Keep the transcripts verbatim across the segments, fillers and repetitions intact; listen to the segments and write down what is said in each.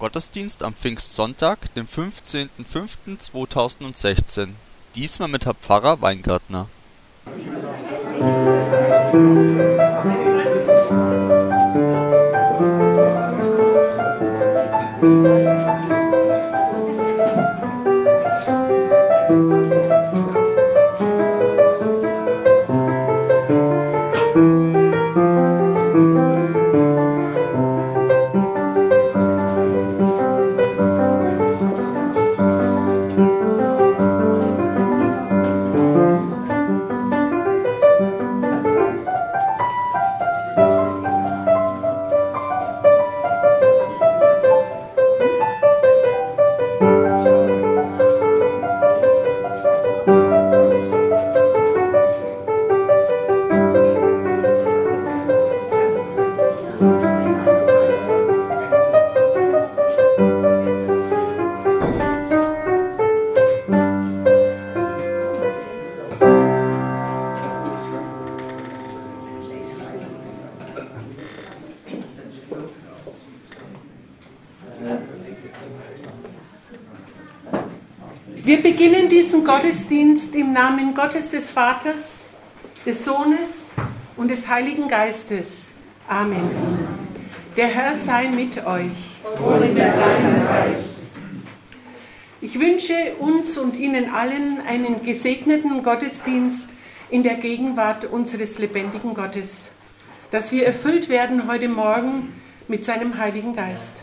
Gottesdienst am Pfingstsonntag, dem fünfzehnten fünften zweitausendsechzehn. Diesmal mit Herr Pfarrer Weingärtner. Wir beginnen diesen Gottesdienst im Namen Gottes des Vaters, des Sohnes und des Heiligen Geistes. Amen. Der Herr sei mit euch. Und mit deinem Geist. Ich wünsche uns und Ihnen allen einen gesegneten Gottesdienst in der Gegenwart unseres lebendigen Gottes, dass wir erfüllt werden heute Morgen mit seinem Heiligen Geist.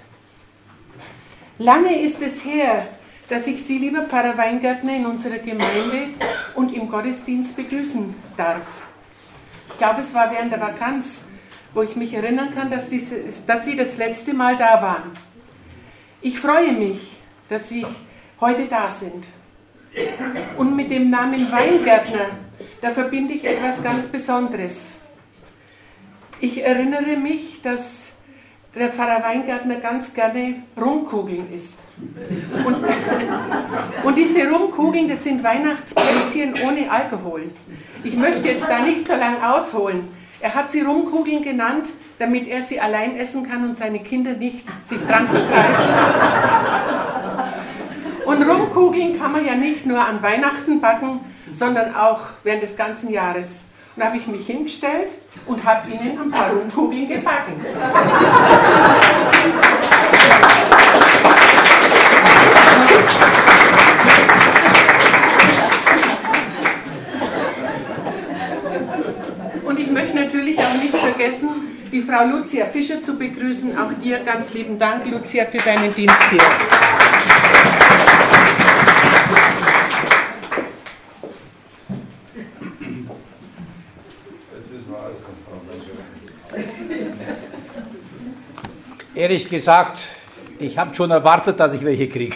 Lange ist es her, dass ich Sie, lieber Pfarrer Weingärtner, in unserer Gemeinde und im Gottesdienst begrüßen darf. Ich glaube, es war während der Vakanz, wo ich mich erinnern kann, dass Sie, dass Sie das letzte Mal da waren. Ich freue mich, dass Sie heute da sind. Und mit dem Namen Weingärtner, da verbinde ich etwas ganz Besonderes. Ich erinnere mich, dass der Pfarrer Weingärtner ganz gerne Rumkugeln isst. Und, und diese Rumkugeln, das sind Weihnachtsplätzchen ohne Alkohol. Ich möchte jetzt da nicht so lange ausholen. Er hat sie Rumkugeln genannt, damit er sie allein essen kann und seine Kinder nicht sich dran vergreifen. Und Rumkugeln kann man ja nicht nur an Weihnachten backen, sondern auch während des ganzen Jahres. Und da habe ich mich hingestellt und habe ihnen ein paar Rumkugeln gebacken. Und ich möchte natürlich auch nicht vergessen, die Frau Lucia Fischer zu begrüßen. Auch dir ganz lieben Dank, Lucia, für deinen Dienst hier. Ehrlich gesagt, ich habe schon erwartet, dass ich welche kriege.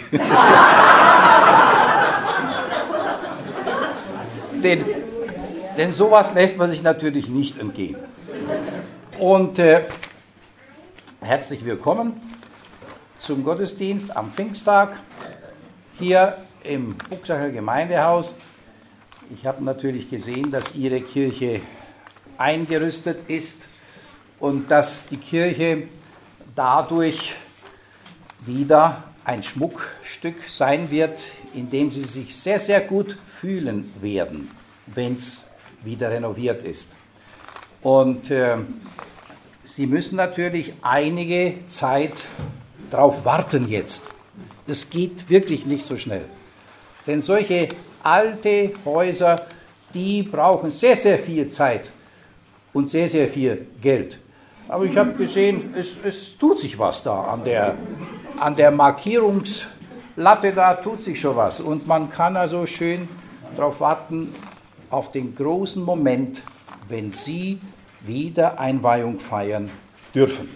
denn, denn sowas lässt man sich natürlich nicht entgehen. Und äh, herzlich willkommen zum Gottesdienst am Pfingsttag hier im Buchsacher Gemeindehaus. Ich habe natürlich gesehen, dass Ihre Kirche eingerüstet ist und dass die Kirche dadurch wieder ein Schmuckstück sein wird, in dem Sie sich sehr, sehr gut fühlen werden, wenn es wieder renoviert ist. Und äh, Sie müssen natürlich einige Zeit darauf warten jetzt. Das geht wirklich nicht so schnell. Denn solche alte Häuser, die brauchen sehr, sehr viel Zeit und sehr, sehr viel Geld. Aber ich habe gesehen, es, es tut sich was da an der, an der Markierungslatte, da tut sich schon was. Und man kann also schön darauf warten, auf den großen Moment, wenn Sie wieder Einweihung feiern dürfen.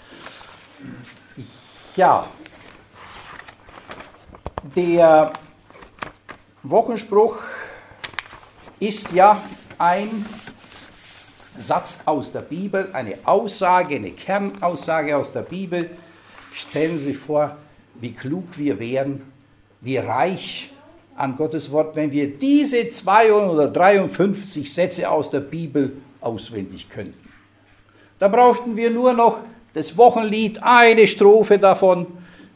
Ja, der Wochenspruch ist ja ein Satz aus der Bibel, eine Aussage, eine Kernaussage aus der Bibel. Stellen Sie sich vor, wie klug wir wären, wie reich an Gottes Wort, wenn wir diese zweihundertdreiundfünfzig Sätze aus der Bibel auswendig könnten. Da brauchten wir nur noch das Wochenlied, eine Strophe davon,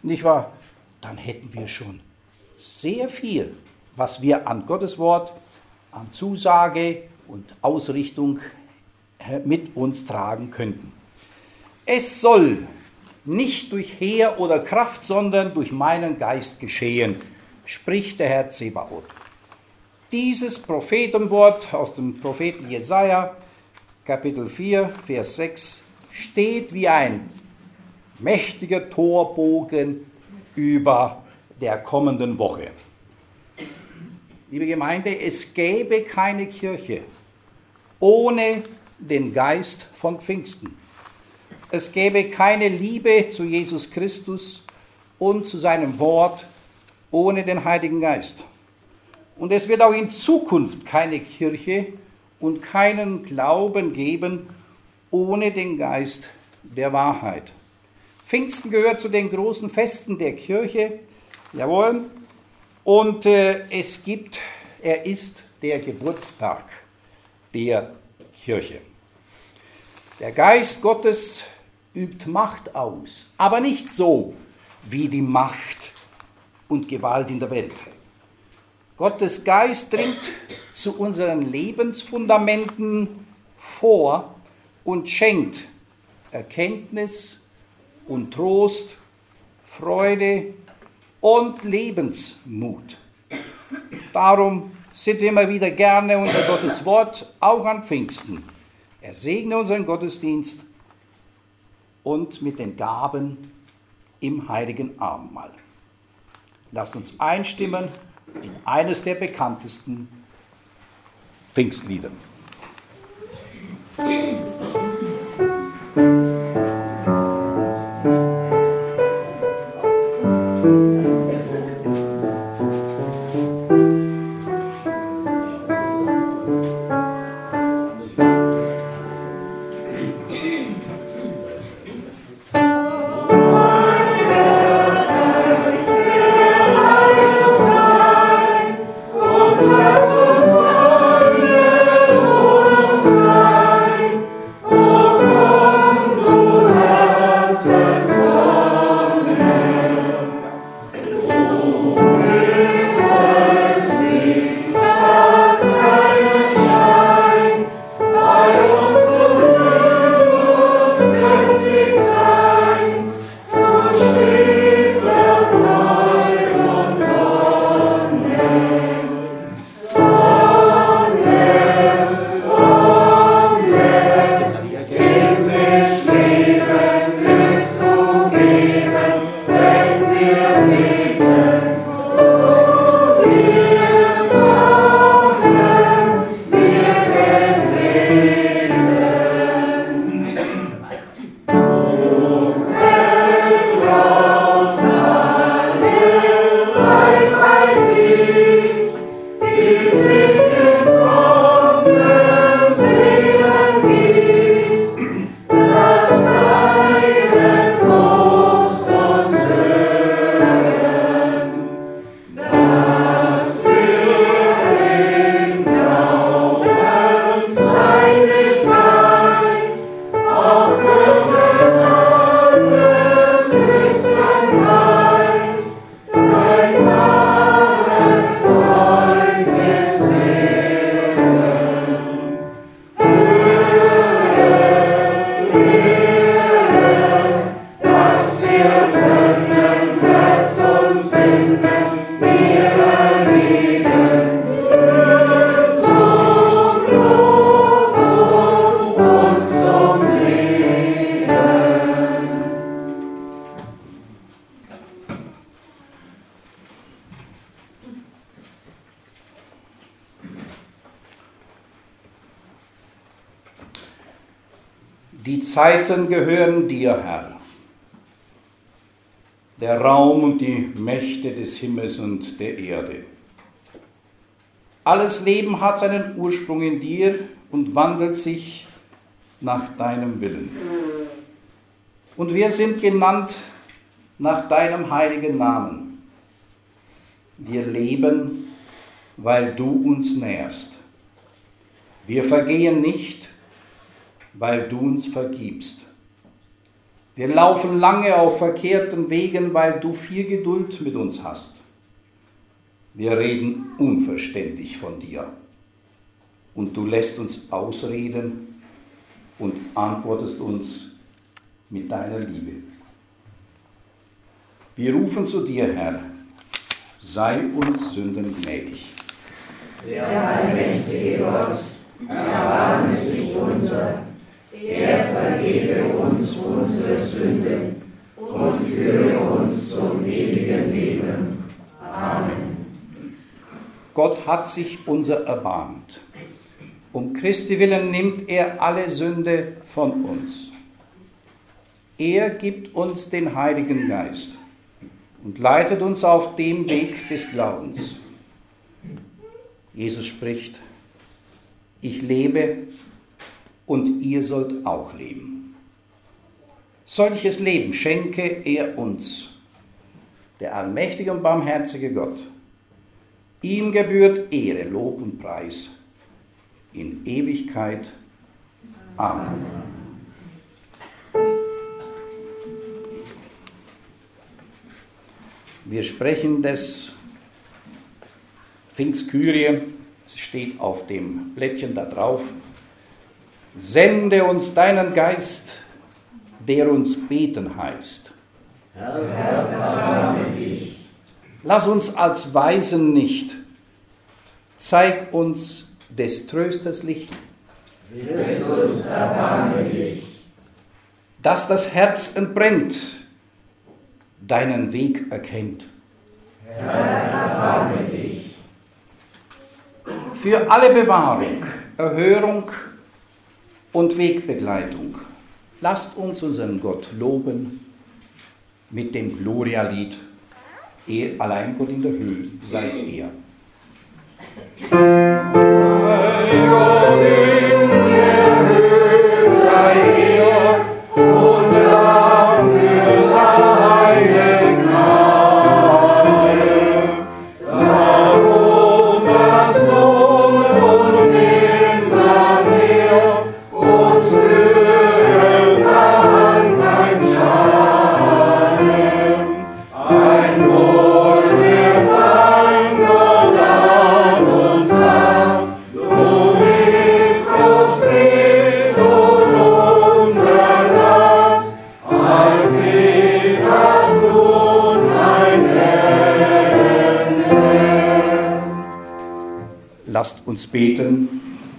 nicht wahr? Dann hätten wir schon sehr viel, was wir an Gottes Wort, an Zusage und Ausrichtung mit uns tragen könnten. Es soll nicht durch Heer oder Kraft, sondern durch meinen Geist geschehen, spricht der Herr Zebaoth. Dieses Prophetenwort aus dem Propheten Jesaja, Kapitel vier, Vers sechs, steht wie ein mächtiger Torbogen über der kommenden Woche. Liebe Gemeinde, es gäbe keine Kirche ohne den Geist von Pfingsten. Es gäbe keine Liebe zu Jesus Christus und zu seinem Wort ohne den Heiligen Geist. Und es wird auch in Zukunft keine Kirche und keinen Glauben geben ohne den Geist der Wahrheit. Pfingsten gehört zu den großen Festen der Kirche, jawohl, und äh, es gibt, er ist der Geburtstag der Kirche. Der Geist Gottes übt Macht aus, aber nicht so wie die Macht und Gewalt in der Welt. Gottes Geist dringt zu unseren Lebensfundamenten vor und schenkt Erkenntnis und Trost, Freude und Lebensmut. Darum sind wir immer wieder gerne unter Gottes Wort, auch an Pfingsten. Er segne unseren Gottesdienst und mit den Gaben im heiligen Abendmahl. Lasst uns einstimmen in eines der bekanntesten Pfingstlieder. Die Zeiten gehören dir, Herr. Der Raum und die Mächte des Himmels und der Erde. Alles Leben hat seinen Ursprung in dir und wandelt sich nach deinem Willen. Und wir sind genannt nach deinem heiligen Namen. Wir leben, weil du uns nährst. Wir vergehen nicht, weil du uns vergibst. Wir laufen lange auf verkehrten Wegen, weil du viel Geduld mit uns hast. Wir reden unverständlich von dir und du lässt uns ausreden und antwortest uns mit deiner Liebe. Wir rufen zu dir, Herr, sei uns Sünden gnädig. Der allmächtige Gott, erbarme sich unser, er vergebe uns unsere Sünden und führe uns zum ewigen Leben. Amen. Gott hat sich unser erbarmt. Um Christi willen nimmt er alle Sünde von uns. Er gibt uns den Heiligen Geist und leitet uns auf dem Weg des Glaubens. Jesus spricht, ich lebe und ihr sollt auch leben. Solches Leben schenke er uns, der allmächtige und barmherzige Gott. Ihm gebührt Ehre, Lob und Preis in Ewigkeit. Amen. Wir sprechen des Pfingstkyrie, es steht auf dem Blättchen da drauf. Sende uns deinen Geist, der uns beten heißt. Herr, erbarme dich. Lass uns als Weisen nicht, zeig uns des Trösters Licht. Christus, erbarme dich. Dass das Herz entbrennt, deinen Weg erkennt. Herr, erbarme dich. Für alle Bewahrung, Erhörung und Wegbegleitung, lasst uns unseren Gott loben mit dem Gloria-Lied. Er, allein Gott in der Höhe, sei er. Sei Gott in der Höhe, sei er, und Dank für seine Gnade. Darum das nun und immer mehr uns führen kann kein Schaden. Ein Wohl der Feind und an uns sagt, du bist Gott Fried und unser Last, ein Fried hat nun ein Ende. Lasst uns beten.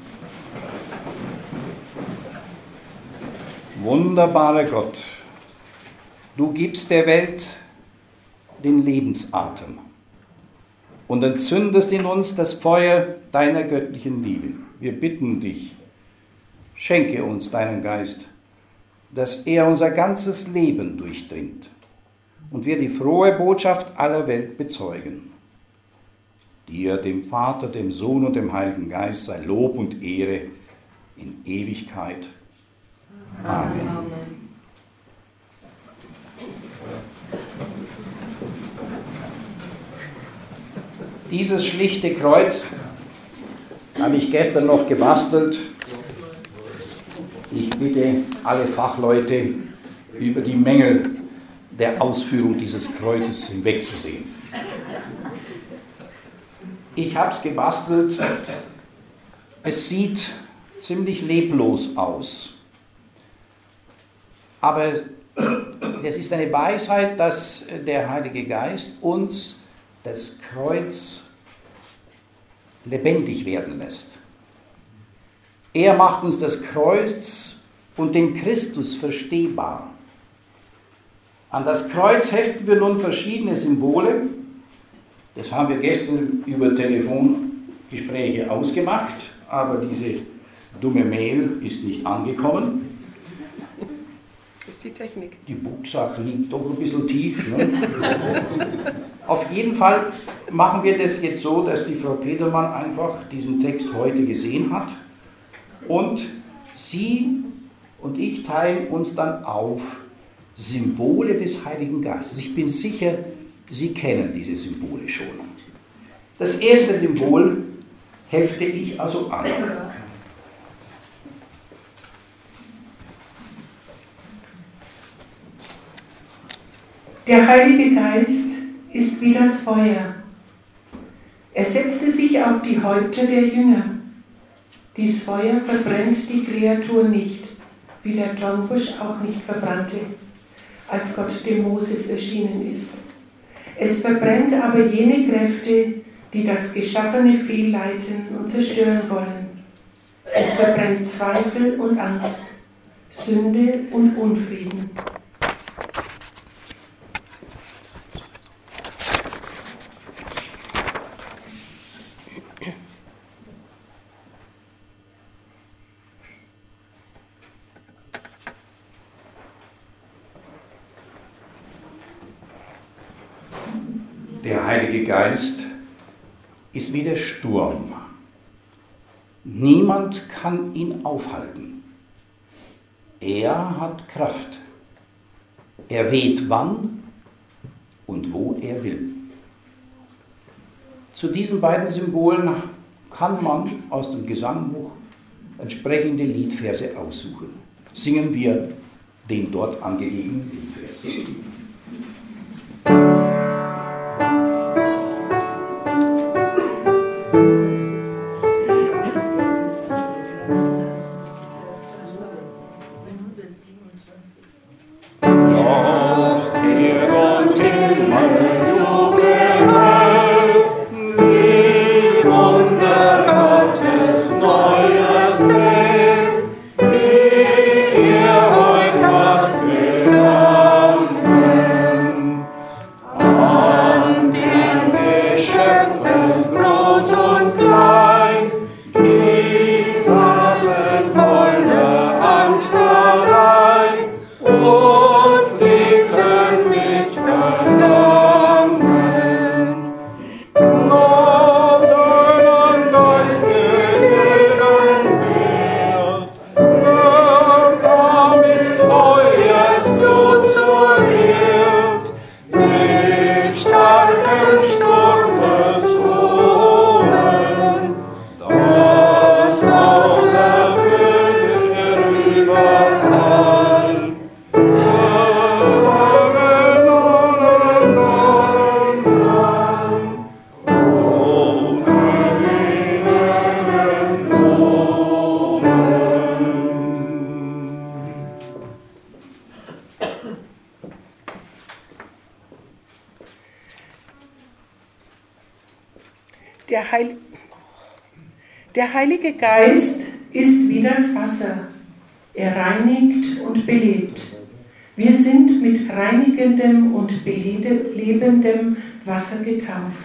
Wunderbarer Gott, du gibst der Welt den Lebensatem und entzündest in uns das Feuer deiner göttlichen Liebe. Wir bitten dich, schenke uns deinen Geist, dass er unser ganzes Leben durchdringt und wir die frohe Botschaft aller Welt bezeugen. Dir, dem Vater, dem Sohn und dem Heiligen Geist, sei Lob und Ehre in Ewigkeit. Amen. Amen. Dieses schlichte Kreuz habe ich gestern noch gebastelt. Ich bitte alle Fachleute, über die Mängel der Ausführung dieses Kreuzes hinwegzusehen. Ich habe es gebastelt. Es sieht ziemlich leblos aus. Aber es ist eine Weisheit, dass der Heilige Geist uns das Kreuz lebendig werden lässt. Er macht uns das Kreuz und den Christus verstehbar. An das Kreuz heften wir nun verschiedene Symbole. Das haben wir gestern über Telefongespräche ausgemacht, aber diese dumme Mail ist nicht angekommen. Das ist die Technik. Die Buchsache liegt doch ein bisschen tief. Ne? Auf jeden Fall machen wir das jetzt so, dass die Frau Petermann einfach diesen Text heute gesehen hat und sie und ich teilen uns dann auf Symbole des Heiligen Geistes. Ich bin sicher, Sie kennen diese Symbole schon. Das erste Symbol hefte ich also an. Der Heilige Geist ist wie das Feuer. Er setzte sich auf die Häupter der Jünger. Dies Feuer verbrennt die Kreatur nicht, wie der Dornbusch auch nicht verbrannte, als Gott dem Moses erschienen ist. Es verbrennt aber jene Kräfte, die das Geschaffene fehlleiten und zerstören wollen. Es verbrennt Zweifel und Angst, Sünde und Unfrieden. Der Heilige Geist ist wie der Sturm. Niemand kann ihn aufhalten. Er hat Kraft. Er weht wann und wo er will. Zu diesen beiden Symbolen kann man aus dem Gesangbuch entsprechende Liedverse aussuchen. Singen wir den dort angelegenen Liedvers. Der, Heil Der Heilige Geist ist wie das Wasser. Er reinigt und belebt. Wir sind mit reinigendem und belebendem Wasser getauft.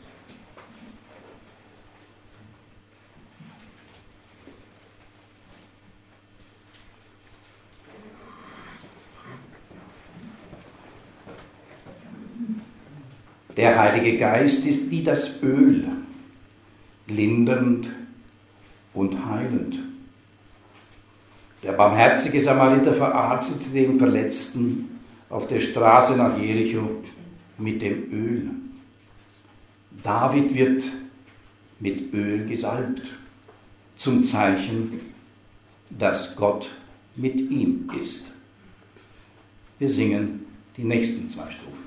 Der Heilige Geist ist wie das Öl, lindernd und heilend. Der barmherzige Samariter verarztete den Verletzten auf der Straße nach Jericho mit dem Öl. David wird mit Öl gesalbt, zum Zeichen, dass Gott mit ihm ist. Wir singen die nächsten zwei Strophen.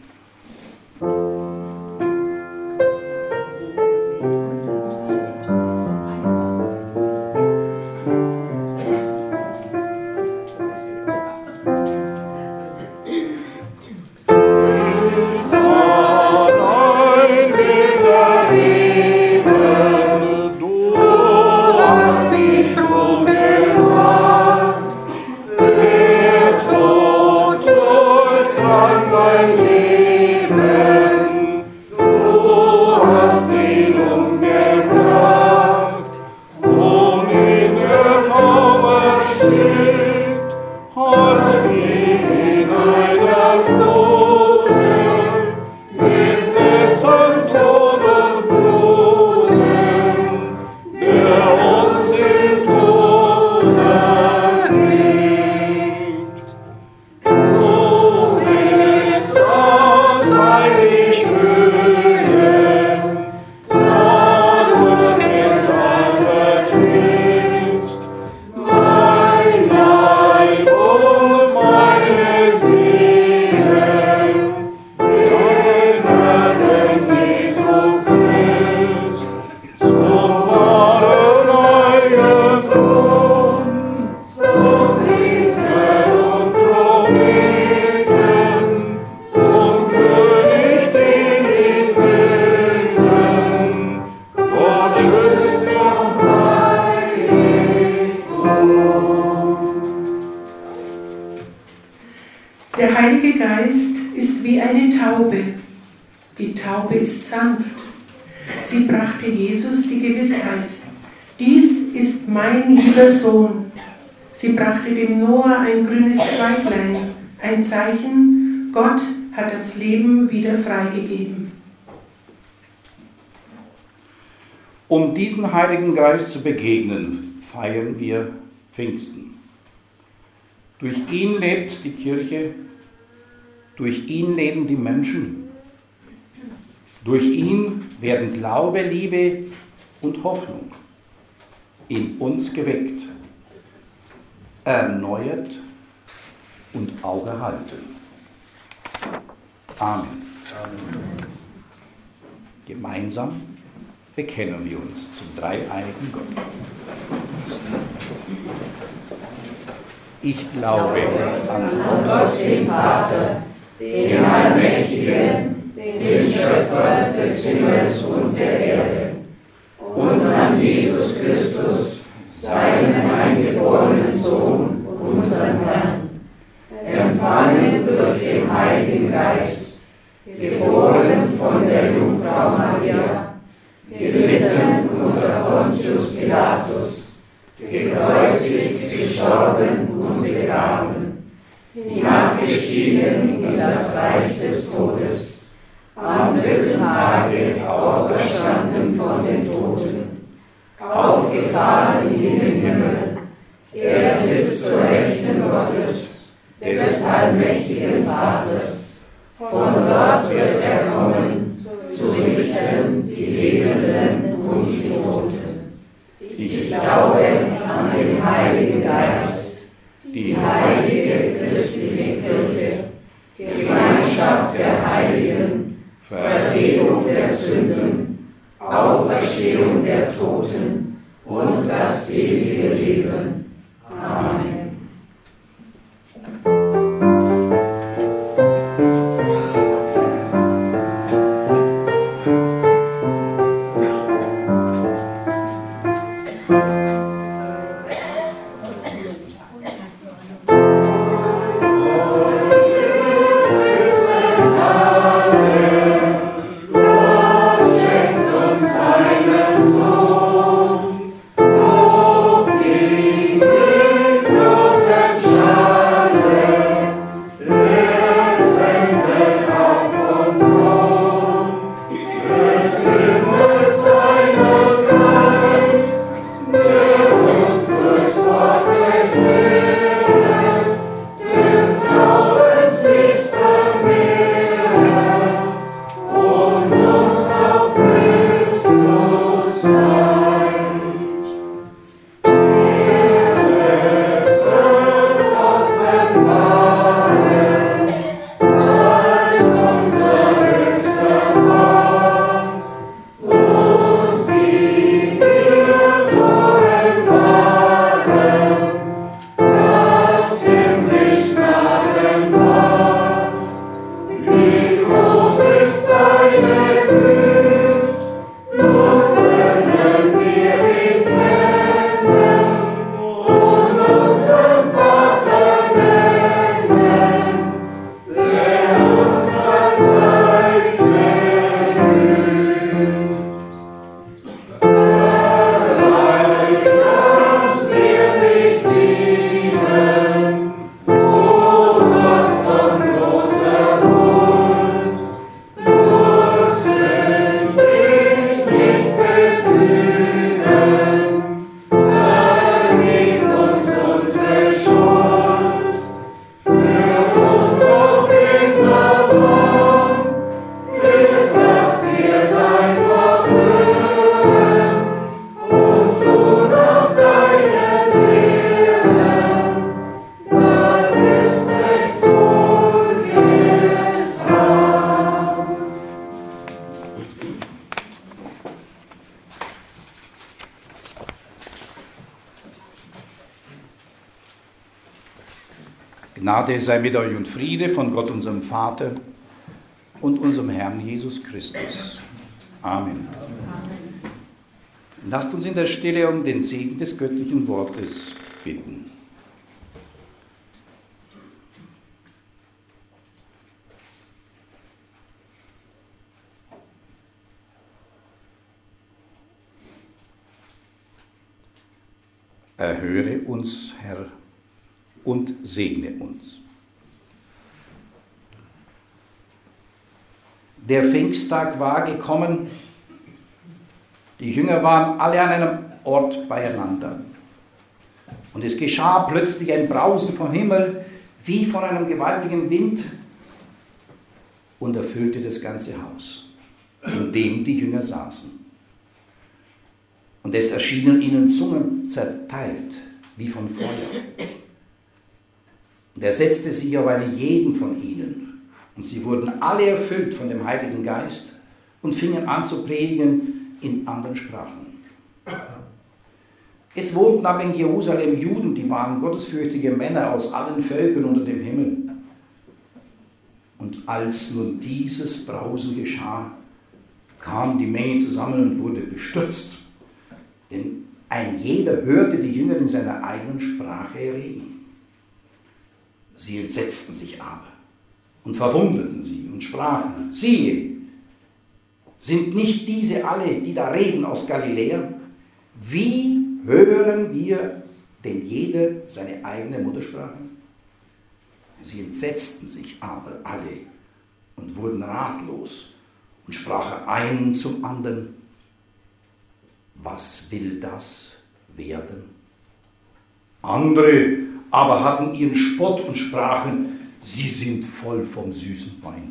Mein Leben. Taube. Die Taube ist sanft. Sie brachte Jesus die Gewissheit: Dies ist mein lieber Sohn. Sie brachte dem Noah ein grünes Zweiglein, ein Zeichen: Gott hat das Leben wieder freigegeben. Um diesem Heiligen Geist zu begegnen, feiern wir Pfingsten. Durch ihn lebt die Kirche, durch ihn leben die Menschen. Durch ihn werden Glaube, Liebe und Hoffnung in uns geweckt, erneuert und auch erhalten. Amen. Amen. Gemeinsam bekennen wir uns zum dreieinigen Gott. Ich glaube an Gott, den Vater, den Allmächtigen, den Schöpfer des Himmels und der Erde, und an Jesus Christus, seinen eingeborenen Sohn, unseren Herrn, empfangen durch den Heiligen Geist, geboren von der Jungfrau Maria, gelitten unter Pontius Pilatus, gekreuzigt, gestorben und begraben, hinabgestiegen in das Reich des Todes, am dritten Tage auferstanden von den Toten, aufgefahren in den Himmel. Er sitzt zur Rechten Gottes, des allmächtigen Vaters. Von dort wird er kommen, zu richten die Lebenden und die Toten. Ich glaube an den Heiligen Geist, die heilige christliche Kirche, Gemeinschaft der Heiligen, Vergebung der Sünden, Auferstehung der Toten und das ewige Leben. Amen. Gnade sei mit euch und Friede von Gott, unserem Vater und unserem Herrn Jesus Christus. Amen. Lasst uns in der Stille um den Segen des göttlichen Wortes bitten. Erhöre uns, Herr, und segne uns. Der Pfingsttag war gekommen. Die Jünger waren alle an einem Ort beieinander. Und es geschah plötzlich ein Brausen vom Himmel, wie von einem gewaltigen Wind, und erfüllte das ganze Haus, in dem die Jünger saßen. Und es erschienen ihnen Zungen zerteilt, wie von Feuer. Und er setzte sich auf einen jeden von ihnen, und sie wurden alle erfüllt von dem Heiligen Geist und fingen an zu predigen in anderen Sprachen. Es wohnten aber in Jerusalem Juden, die waren gottesfürchtige Männer aus allen Völkern unter dem Himmel. Und als nun dieses Brausen geschah, kam die Menge zusammen und wurde bestürzt. Denn ein jeder hörte die Jünger in seiner eigenen Sprache reden. Sie entsetzten sich aber und verwunderten sie und sprachen: Siehe, sind nicht diese alle, die da reden, aus Galiläa? Wie hören wir denn jeder seine eigene Muttersprache? Sie entsetzten sich aber alle und wurden ratlos und sprachen einen zum anderen: Was will das werden? Andere aber hatten ihren Spott und sprachen: Sie sind voll vom süßen Wein.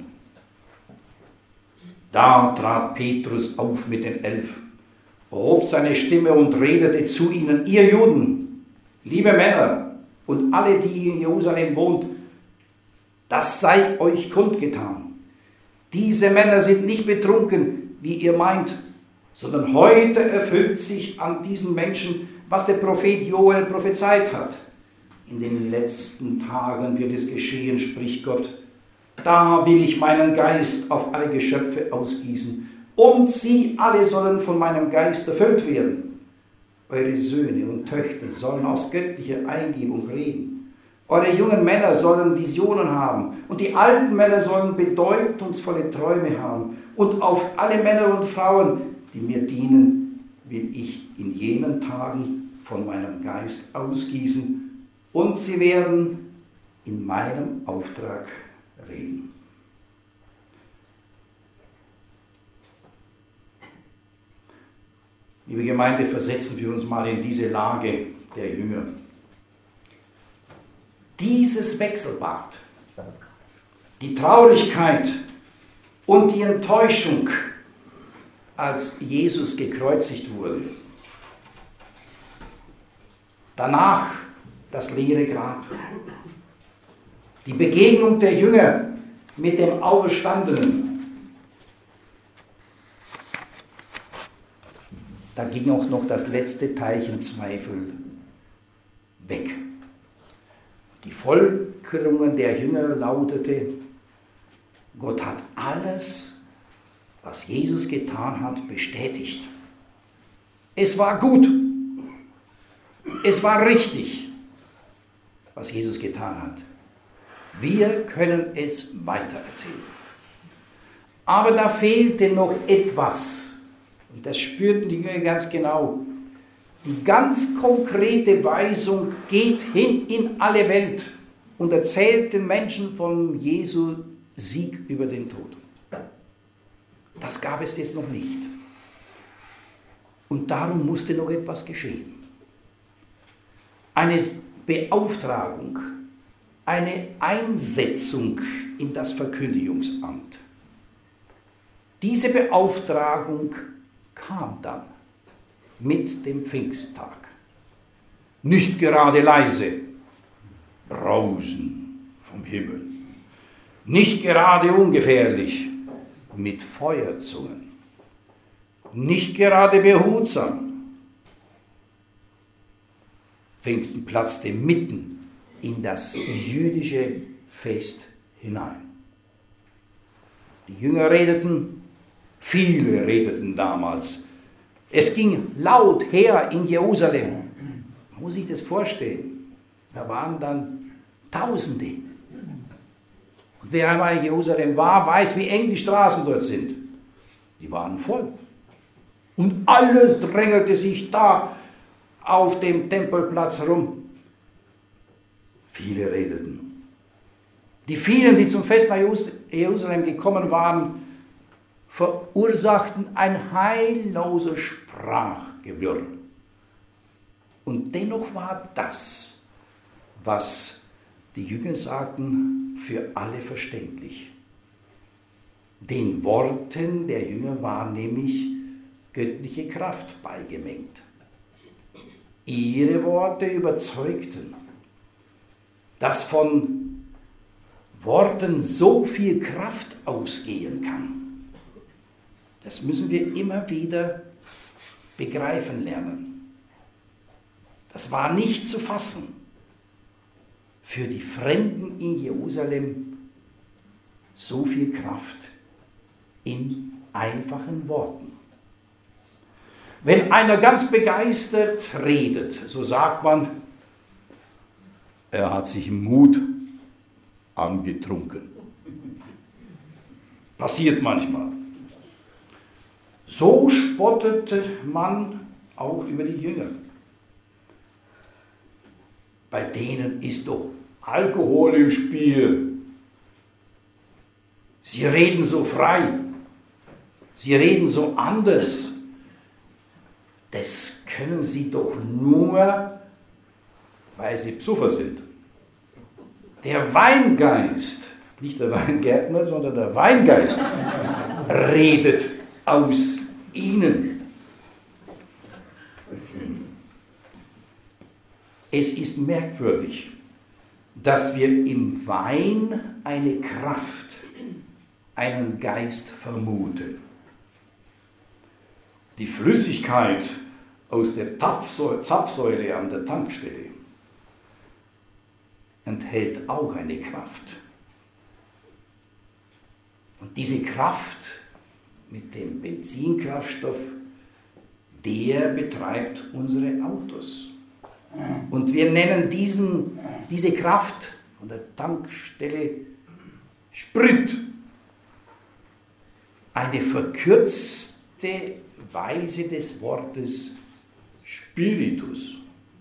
Da trat Petrus auf mit den Elf, erhob seine Stimme und redete zu ihnen: Ihr Juden, liebe Männer und alle, die in Jerusalem wohnt, das sei euch kundgetan. Diese Männer sind nicht betrunken, wie ihr meint, sondern heute erfüllt sich an diesen Menschen, was der Prophet Joel prophezeit hat. In den letzten Tagen wird es geschehen, spricht Gott, da will ich meinen Geist auf alle Geschöpfe ausgießen, und sie alle sollen von meinem Geist erfüllt werden. Eure Söhne und Töchter sollen aus göttlicher Eingebung reden. Eure jungen Männer sollen Visionen haben, und die alten Männer sollen bedeutungsvolle Träume haben. Und auf alle Männer und Frauen, die mir dienen, will ich in jenen Tagen von meinem Geist ausgießen, und sie werden in meinem Auftrag reden. Liebe Gemeinde, versetzen wir uns mal in diese Lage der Jünger. Dieses Wechselbad, die Traurigkeit und die Enttäuschung, als Jesus gekreuzigt wurde. Danach das leere Grab. Die Begegnung der Jünger mit dem Auferstandenen. Da ging auch noch das letzte Teilchen Zweifel weg. Die Folgerungen der Jünger lautete: Gott hat alles, was Jesus getan hat, bestätigt. Es war gut. Es war richtig, was Jesus getan hat. Wir können es weitererzählen. Aber da fehlte noch etwas. Und das spürten die Jünger ganz genau. Die ganz konkrete Weisung: geht hin in alle Welt und erzählt den Menschen von Jesu Sieg über den Tod. Das gab es jetzt noch nicht. Und darum musste noch etwas geschehen. Eine Beauftragung, eine Einsetzung in das Verkündigungsamt. Diese Beauftragung kam dann mit dem Pfingsttag. Nicht gerade leise, Brausen vom Himmel. Nicht gerade ungefährlich, mit Feuerzungen. Nicht gerade behutsam. Pfingsten platzte mitten in das jüdische Fest hinein. Die Jünger redeten, viele redeten damals. Es ging laut her in Jerusalem. Man muss sich das vorstellen. Da waren dann Tausende. Und wer einmal in Jerusalem war, weiß, wie eng die Straßen dort sind. Die waren voll. Und alles drängelte sich da auf dem Tempelplatz herum. Viele redeten. Die vielen, die zum Fest nach Jerusalem gekommen waren, verursachten ein heilloses Sprachgewirr. Und dennoch war das, was die Jünger sagten, für alle verständlich. Den Worten der Jünger war nämlich göttliche Kraft beigemengt. Ihre Worte überzeugten, dass von Worten so viel Kraft ausgehen kann. Das müssen wir immer wieder begreifen lernen. Das war nicht zu fassen. Für die Fremden in Jerusalem so viel Kraft in einfachen Worten. Wenn einer ganz begeistert redet, so sagt man, er hat sich Mut angetrunken. Passiert manchmal. So spottete man auch über die Jünger. Bei denen ist doch Alkohol im Spiel. Sie reden so frei. Sie reden so anders. Das können sie doch nur, weil sie Psuffer sind. Der Weingeist, nicht der Weingärtner, sondern der Weingeist, redet aus ihnen. Es ist merkwürdig, dass wir im Wein eine Kraft, einen Geist vermuten. Die Flüssigkeit aus der Zapfsäule an der Tankstelle enthält auch eine Kraft. Und diese Kraft mit dem Benzinkraftstoff, der betreibt unsere Autos. Und wir nennen diesen, diese Kraft von der Tankstelle Sprit. Eine verkürzte Weise des Wortes Spiritus.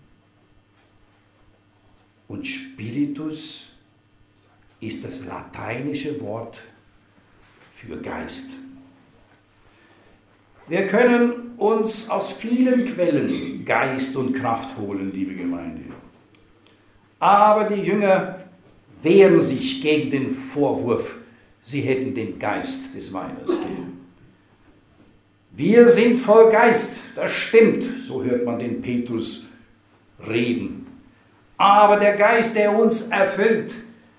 Und Spiritus ist das lateinische Wort für Geist. Wir können uns aus vielen Quellen Geist und Kraft holen, liebe Gemeinde. Aber die Jünger wehren sich gegen den Vorwurf, sie hätten den Geist des Weines. Wir sind voll Geist, das stimmt, so hört man den Petrus reden. Aber der Geist, der uns erfüllt,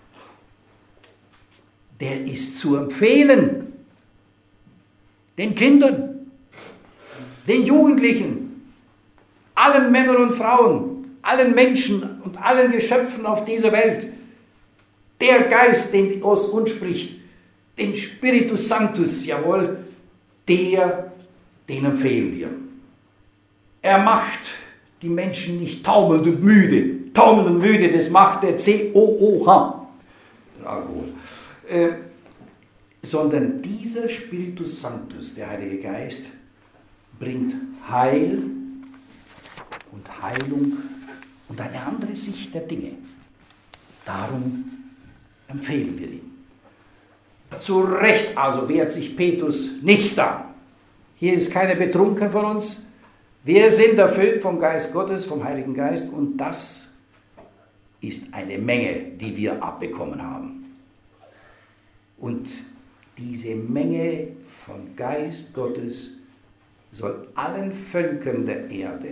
der ist zu empfehlen. Den Kindern, den Jugendlichen, allen Männern und Frauen, allen Menschen und allen Geschöpfen auf dieser Welt. Der Geist, den aus uns spricht, den Spiritus Sanctus, jawohl, der, den empfehlen wir. Er macht die Menschen nicht taumelnd und müde. Taumelnd und müde, das macht der C O O H, der Alkohol. Äh, sondern dieser Spiritus Sanctus, der Heilige Geist, bringt Heil und Heilung und eine andere Sicht der Dinge. Darum empfehlen wir ihn. Zu Recht also wehrt sich Petrus nichts da. Hier ist keiner betrunken von uns. Wir sind erfüllt vom Geist Gottes, vom Heiligen Geist, und das ist eine Menge, die wir abbekommen haben. Und diese Menge von Geist Gottes soll allen Völkern der Erde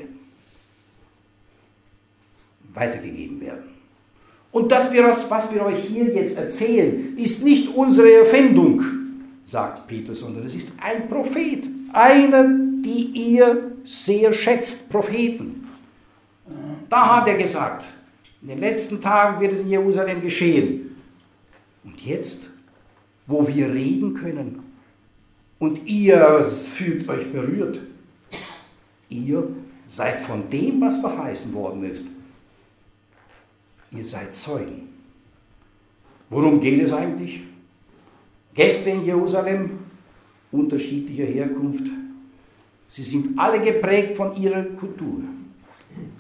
weitergegeben werden. Und das, was wir euch hier jetzt erzählen, ist nicht unsere Erfindung, sagt Petrus, sondern es ist ein Prophet, einer, die ihr sehr schätzt, Propheten. Da hat er gesagt, in den letzten Tagen wird es in Jerusalem geschehen. Und jetzt, wo wir reden können und ihr fühlt euch berührt, ihr seid von dem, was verheißen worden ist, ihr seid Zeugen. Worum geht es eigentlich? Gäste in Jerusalem, unterschiedlicher Herkunft, sie sind alle geprägt von ihrer Kultur.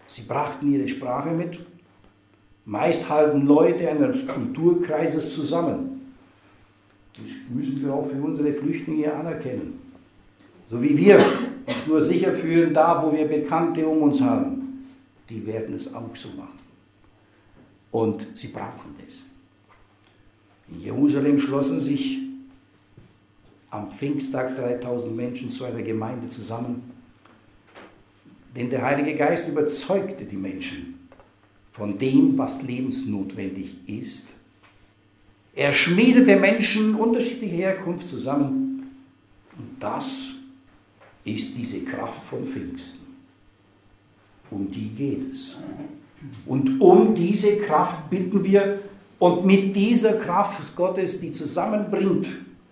Sie brachten ihre Sprache mit. Meist halten Leute eines Kulturkreises zusammen. Das müssen wir auch für unsere Flüchtlinge anerkennen. So wie wir uns nur sicher fühlen, da wo wir Bekannte um uns haben, die werden es auch so machen. Und sie brauchen es. In Jerusalem schlossen sich am Pfingsttag dreitausend Menschen zu einer Gemeinde zusammen, denn der Heilige Geist überzeugte die Menschen von dem, was lebensnotwendig ist. Er schmiedete Menschen unterschiedlicher Herkunft zusammen und das ist diese Kraft von Pfingsten. Um die geht es. Und um diese Kraft bitten wir und mit dieser Kraft Gottes, die zusammenbringt,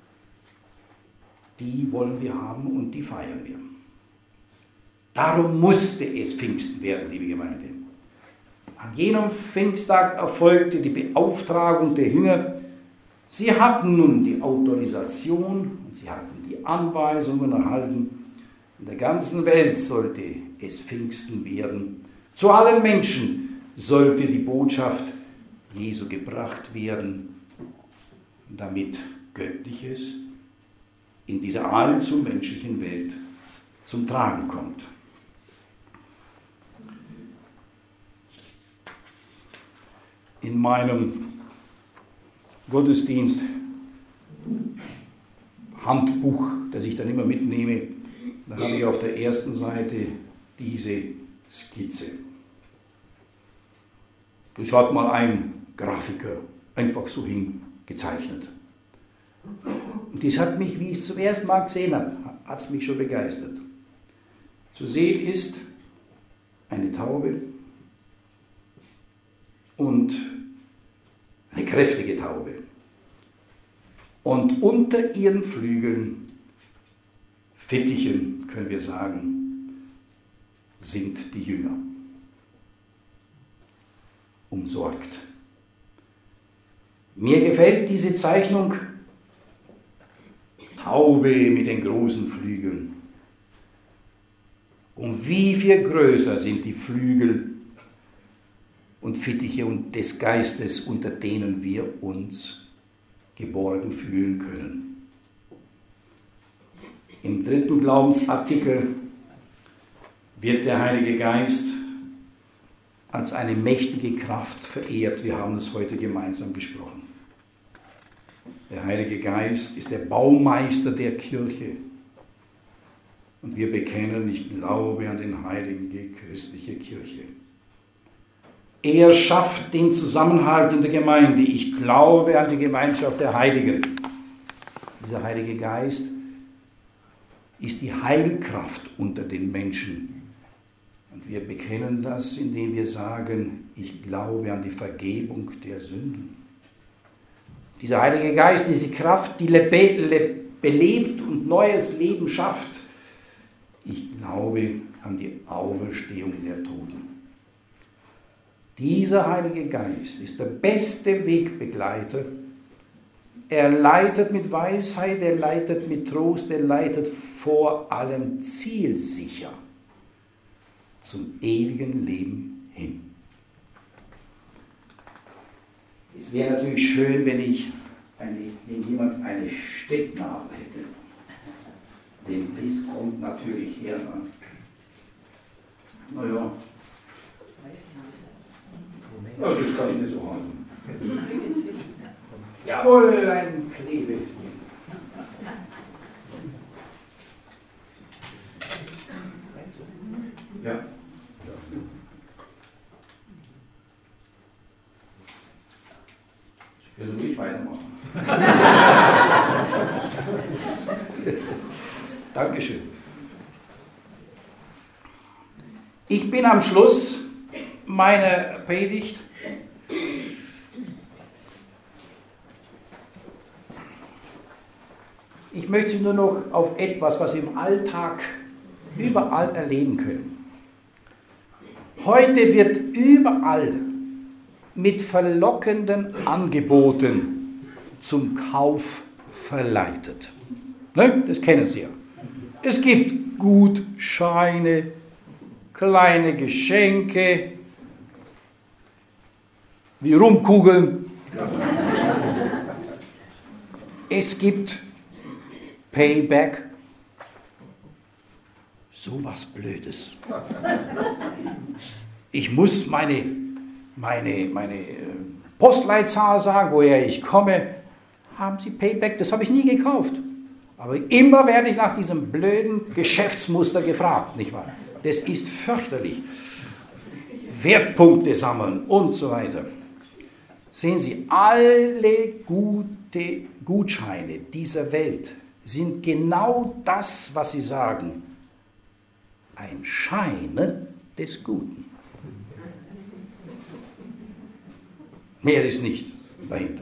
die wollen wir haben und die feiern wir. Darum musste es Pfingsten werden, liebe Gemeinde. An jenem Pfingsttag erfolgte die Beauftragung der Jünger. Sie hatten nun die Autorisation und sie hatten die Anweisungen erhalten. In der ganzen Welt sollte es Pfingsten werden. Zu allen Menschen sollte die Botschaft Jesu gebracht werden, damit Göttliches in dieser allzu menschlichen Welt zum Tragen kommt. In meinem Gottesdienst Handbuch, das ich dann immer mitnehme, da habe ich auf der ersten Seite diese Skizze. Das hat mal ein Grafiker einfach so hingezeichnet. Und das hat mich, wie ich es zum ersten Mal gesehen habe, hat es mich schon begeistert. Zu sehen ist eine Taube und eine kräftige Taube. Und unter ihren Flügeln, Fittichen können wir sagen, sind die Jünger. Umsorgt. Mir gefällt diese Zeichnung, Taube mit den großen Flügeln. Um wie viel größer sind die Flügel und Fittiche und des Geistes, unter denen wir uns geborgen fühlen können. Im dritten Glaubensartikel wird der Heilige Geist als eine mächtige Kraft verehrt. Wir haben es heute gemeinsam gesprochen. Der Heilige Geist ist der Baumeister der Kirche. Und wir bekennen, ich glaube an den Heiligen, die christliche Kirche. Er schafft den Zusammenhalt in der Gemeinde. Ich glaube an die Gemeinschaft der Heiligen. Dieser Heilige Geist ist die Heilkraft unter den Menschen. Und wir bekennen das, indem wir sagen, ich glaube an die Vergebung der Sünden. Dieser Heilige Geist, diese Kraft, die belebt und neues Leben schafft. Ich glaube an die Auferstehung der Toten. Dieser Heilige Geist ist der beste Wegbegleiter. Er leitet mit Weisheit, er leitet mit Trost, er leitet vor allem zielsicher zum ewigen Leben hin. Es wäre natürlich schön, wenn ich eine, wenn jemand eine Stecknadel hätte. Denn das kommt natürlich her. Naja. Ja, das kann ich nicht so halten. Jawohl, ein Klebe. Ja. Ich will ruhig weitermachen. Dankeschön. Ich bin am Schluss meiner Predigt. Ich möchte Sie nur noch auf etwas, was Sie im Alltag überall erleben können. Heute wird überall mit verlockenden Angeboten zum Kauf verleitet. Ne? Das kennen Sie ja. Es gibt Gutscheine, kleine Geschenke, wie Rumkugeln. Es gibt Payback. So was Blödes. Ich muss meine, meine, meine Postleitzahl sagen, woher ich komme. Haben Sie Payback? Das habe ich nie gekauft. Aber immer werde ich nach diesem blöden Geschäftsmuster gefragt, nicht wahr? Das ist fürchterlich. Wertpunkte sammeln und so weiter. Sehen Sie, alle gute Gutscheine dieser Welt sind genau das, was Sie sagen. Ein Schein des Guten. Mehr ist nicht dahinter.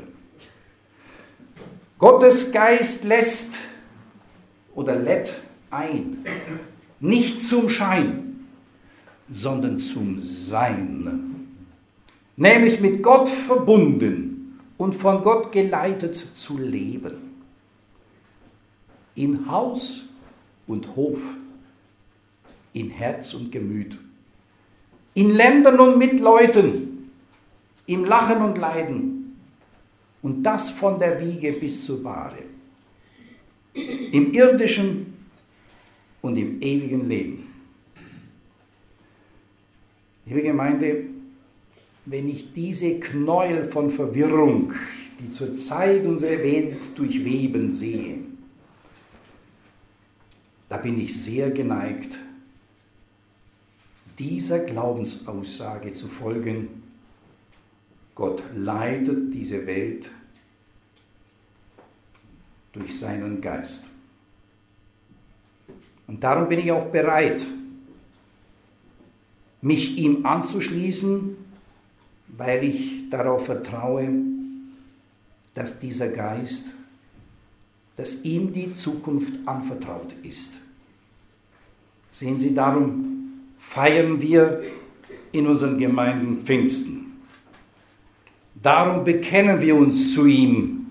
Gottes Geist lässt oder lädt ein, nicht zum Schein, sondern zum Sein. Nämlich mit Gott verbunden und von Gott geleitet zu leben. In Haus und Hof, in Herz und Gemüt, in Ländern und mit Leuten, im Lachen und Leiden, und das von der Wiege bis zur Bahre, im irdischen und im ewigen Leben. Liebe Gemeinde, wenn ich diese Knäuel von Verwirrung, die zurzeit unsere Welt durchweben, sehe, da bin ich sehr geneigt, dieser Glaubensaussage zu folgen: Gott leitet diese Welt durch seinen Geist. Und darum bin ich auch bereit, mich ihm anzuschließen, weil ich darauf vertraue, dass dieser Geist, dass ihm die Zukunft anvertraut ist. Sehen Sie, darum feiern wir in unseren Gemeinden Pfingsten. Darum bekennen wir uns zu ihm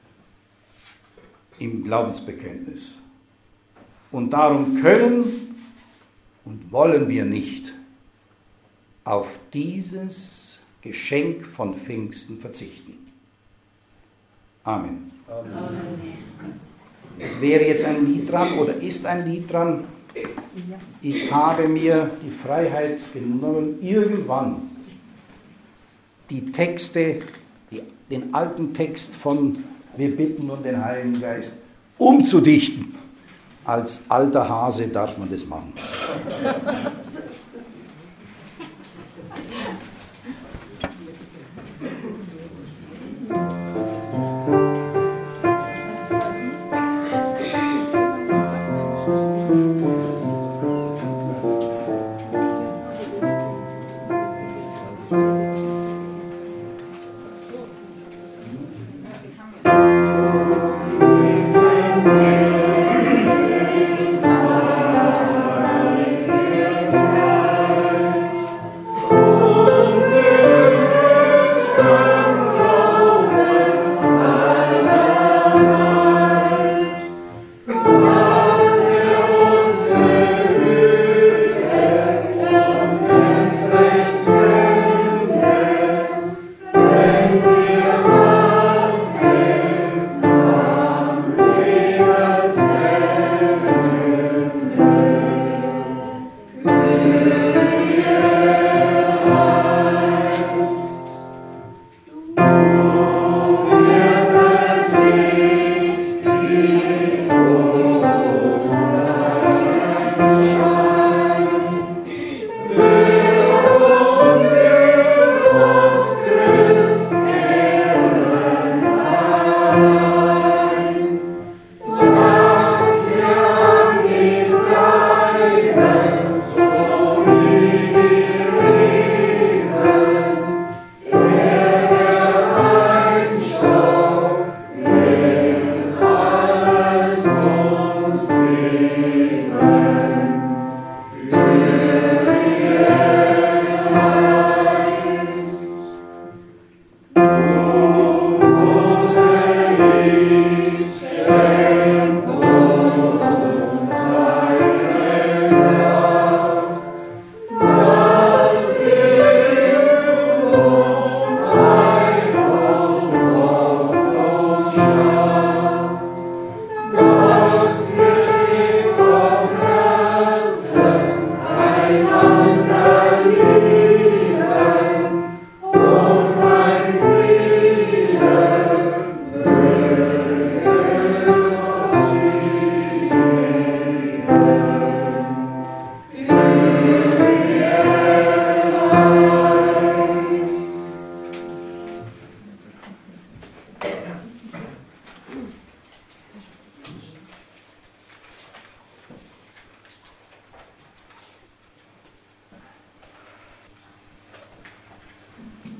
im Glaubensbekenntnis. Und darum können und wollen wir nicht auf dieses Geschenk von Pfingsten verzichten. Amen. Amen. Es wäre jetzt ein Lied dran oder ist ein Lied dran. Ich habe mir die Freiheit genommen, irgendwann die Texte, die, den alten Text von Wir bitten um den Heiligen Geist umzudichten. Als alter Hase darf man das machen. Amen.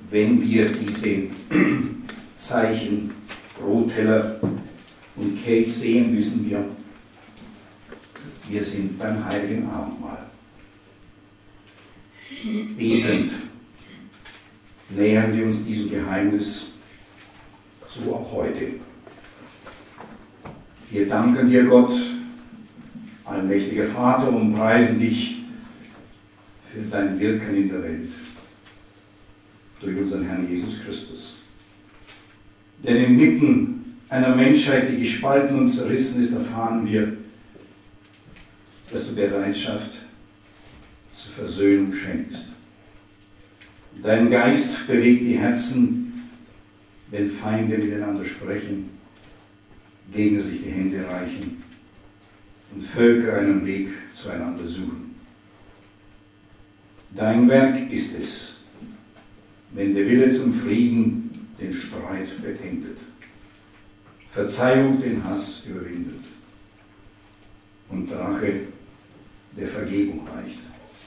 wenn wir diese Zeichen, Brotteller und Kelch sehen, wissen wir, wir sind beim Heiligen Abendmahl. Betend nähern wir uns diesem Geheimnis, so auch heute. Wir danken dir, Gott, allmächtiger Vater, und preisen dich für dein Wirken in der Welt durch unseren Herrn Jesus Christus. Denn inmitten einer Menschheit, die gespalten und zerrissen ist, erfahren wir, dass du Bereitschaft zur Versöhnung schenkst. Dein Geist bewegt die Herzen, wenn Feinde miteinander sprechen, Gegner sich die Hände reichen und Völker einen Weg zueinander suchen. Dein Werk ist es, wenn der Wille zum Frieden den Streit beendet, Verzeihung den Hass überwindet und Rache der Vergebung reicht.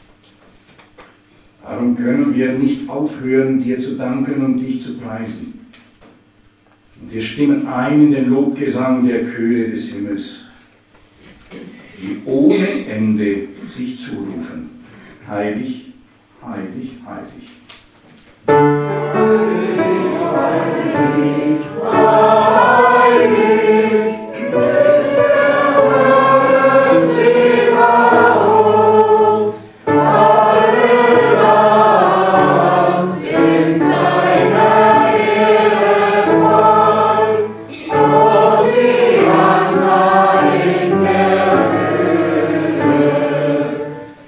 Darum können wir nicht aufhören, dir zu danken und dich zu preisen. Und wir stimmen ein in den Lobgesang der Chöre des Himmels, die ohne Ende sich zurufen: Heilig, heilig, heilig. Heilig, heilig, heilig ist der Herr Zebaoth. Alle Land sind seiner Ehre voll. Hosianna in der Höhe.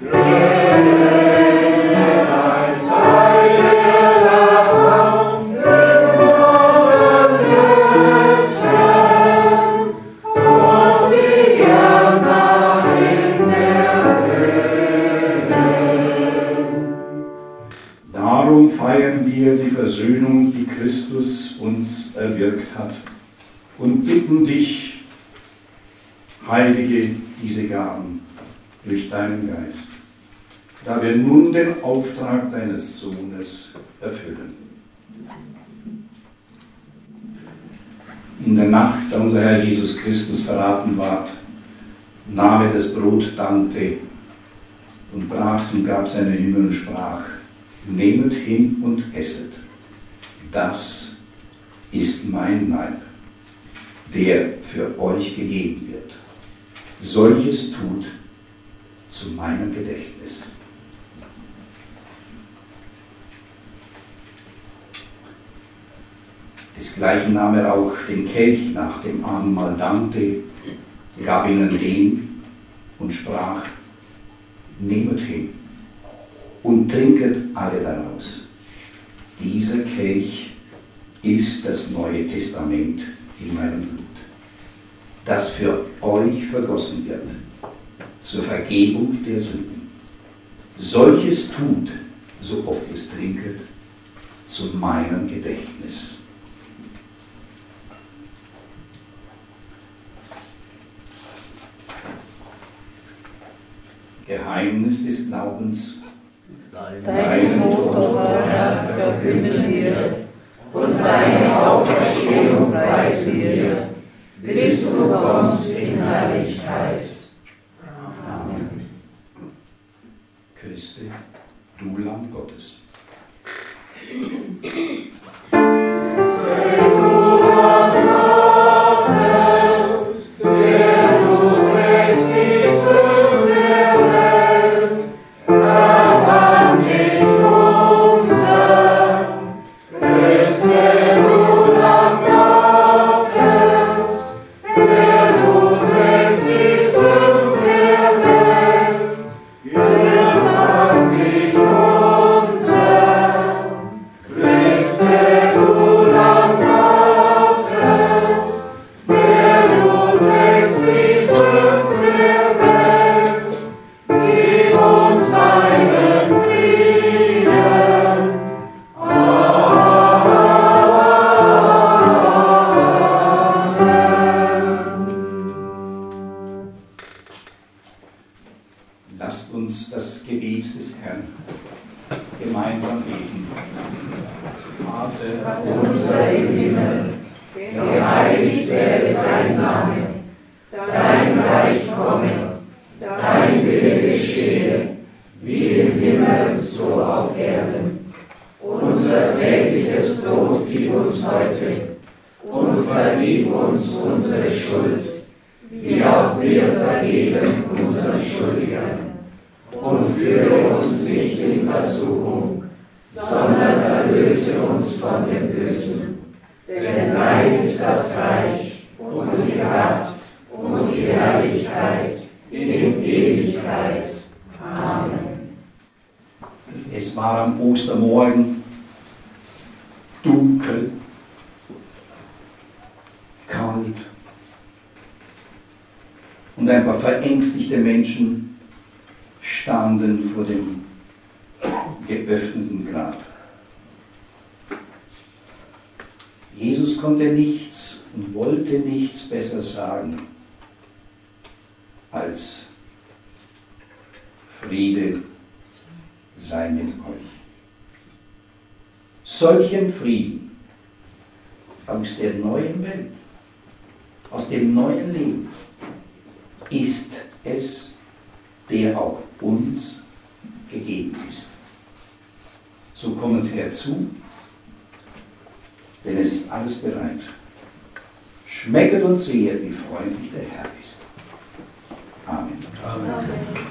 Redet als heiler Raum, den Namen des Herrn. Hosianna in der Höhe. Darum feiern wir die Versöhnung, die Christus uns erwirkt hat, und bitten dich, heilige diese Gaben durch deinen Geist, da wir nun den Auftrag deines Sohnes erfüllen. In der Nacht, da unser Herr Jesus Christus verraten ward, nahm er das Brot, dankte und brach's und gab seinen Jüngern und sprach: Nehmet hin und esset, das ist mein Leib, der für euch gegeben wird. Solches tut zu meinem Gedächtnis. Desgleichen nahm er auch den Kelch nach dem Abendmahl, dankte, gab ihnen den und sprach: Nehmet hin und trinket alle daraus. Dieser Kelch ist das Neue Testament in meinem Blut, das für euch vergossen wird, zur Vergebung der Sünden. Solches tut, so oft ihr es trinket, zu meinem Gedächtnis. Geheimnis des Glaubens. Dein Tod, o Herr, verkünden wir, und deine Auferstehung preisen wir, bis du kommst in Herrlichkeit. Amen. Christe, du Lamm Gottes. Lasst uns das Gebet des Herrn gemeinsam beten. Vater unser im Himmel, geheiligt werde dein Name, dein Reich komme, dein Wille geschehe, wie im Himmel, so auf Erden. Unser tägliches Brot gib uns heute und vergib uns unsere Schuld, wie auch wir vergeben unseren Schuldigern. Und führe uns nicht in Versuchung, sondern erlöse uns von dem Bösen. Denn dein ist das Reich und die Kraft und die Herrlichkeit in Ewigkeit. Amen. Es war am Ostermorgen dunkel, kalt und ein paar verängstigte Menschen standen vor dem geöffneten Grab. Jesus konnte nichts und wollte nichts besser sagen als Friede sei mit euch. Solchen Frieden aus der neuen Welt, aus dem neuen Leben, ist es, der auch uns gegeben ist. So kommt herzu, denn es ist alles bereit. Schmecket und sehet, wie freundlich der Herr ist. Amen. Amen. Amen.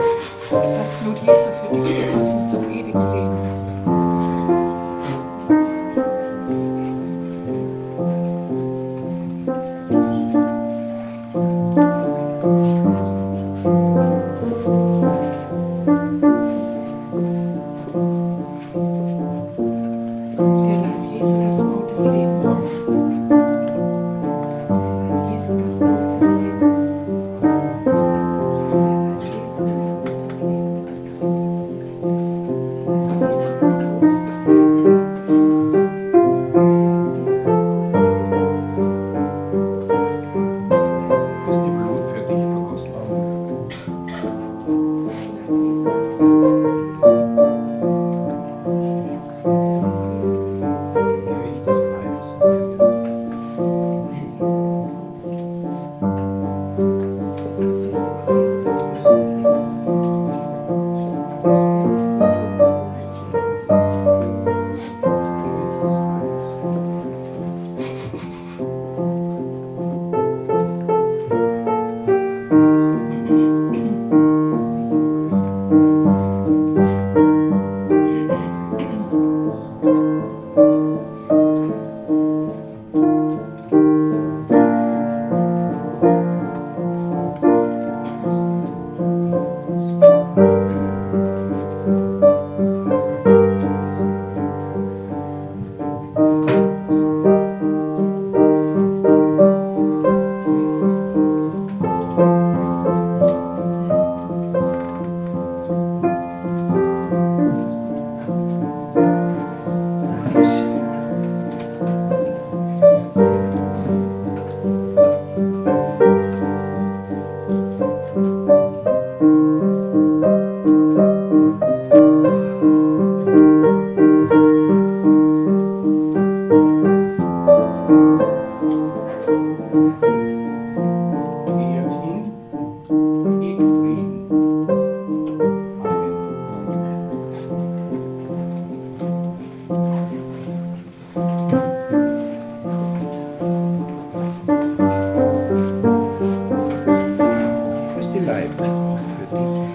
Das Blut Jesu für dich vergossen zum ewigen Leben. Christi Leib für dich.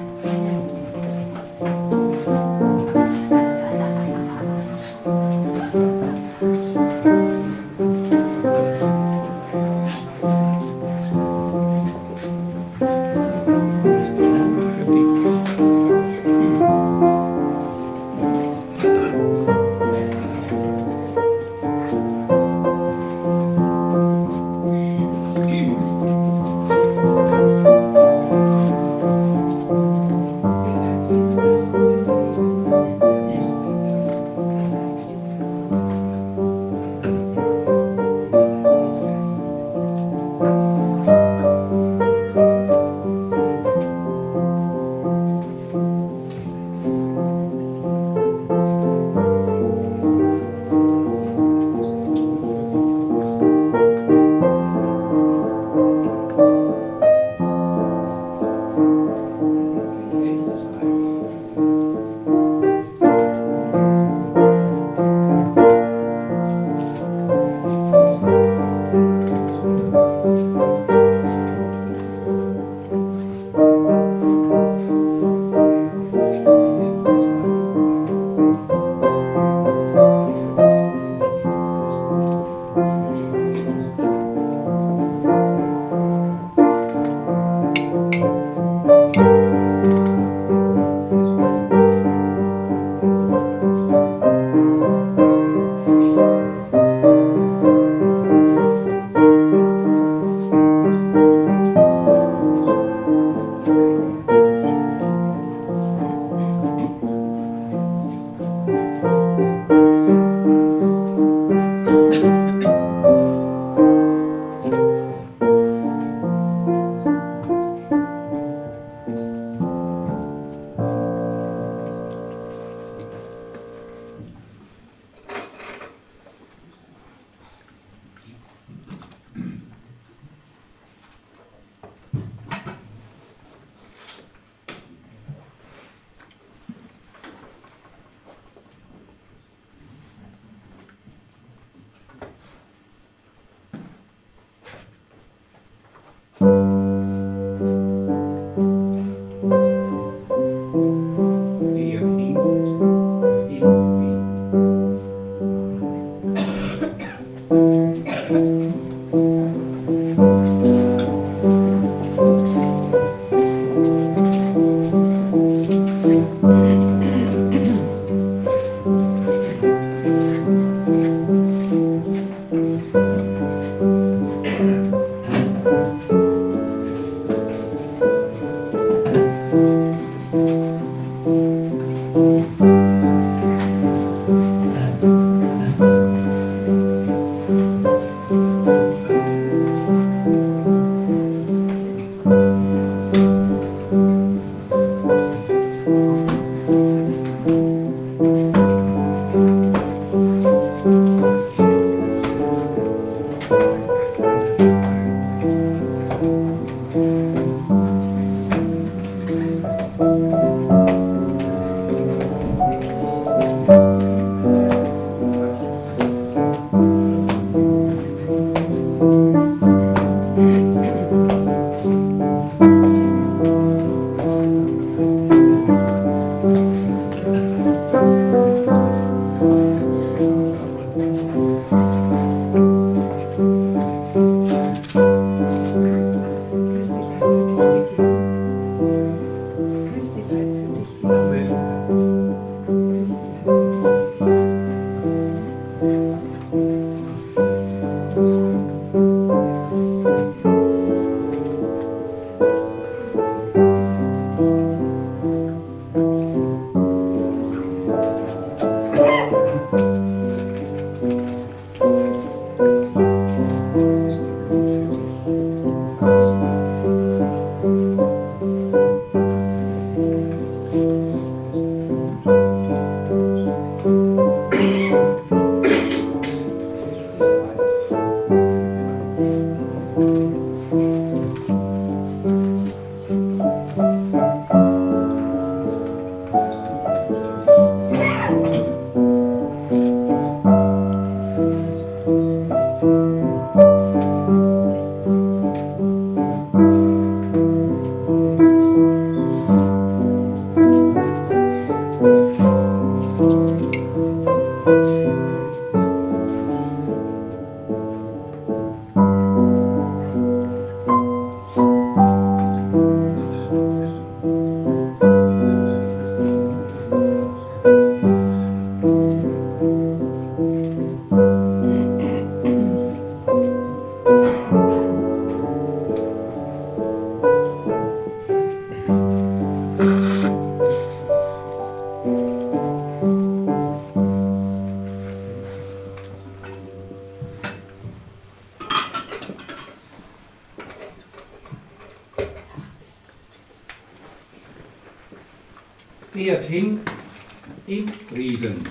Geht hin in Frieden.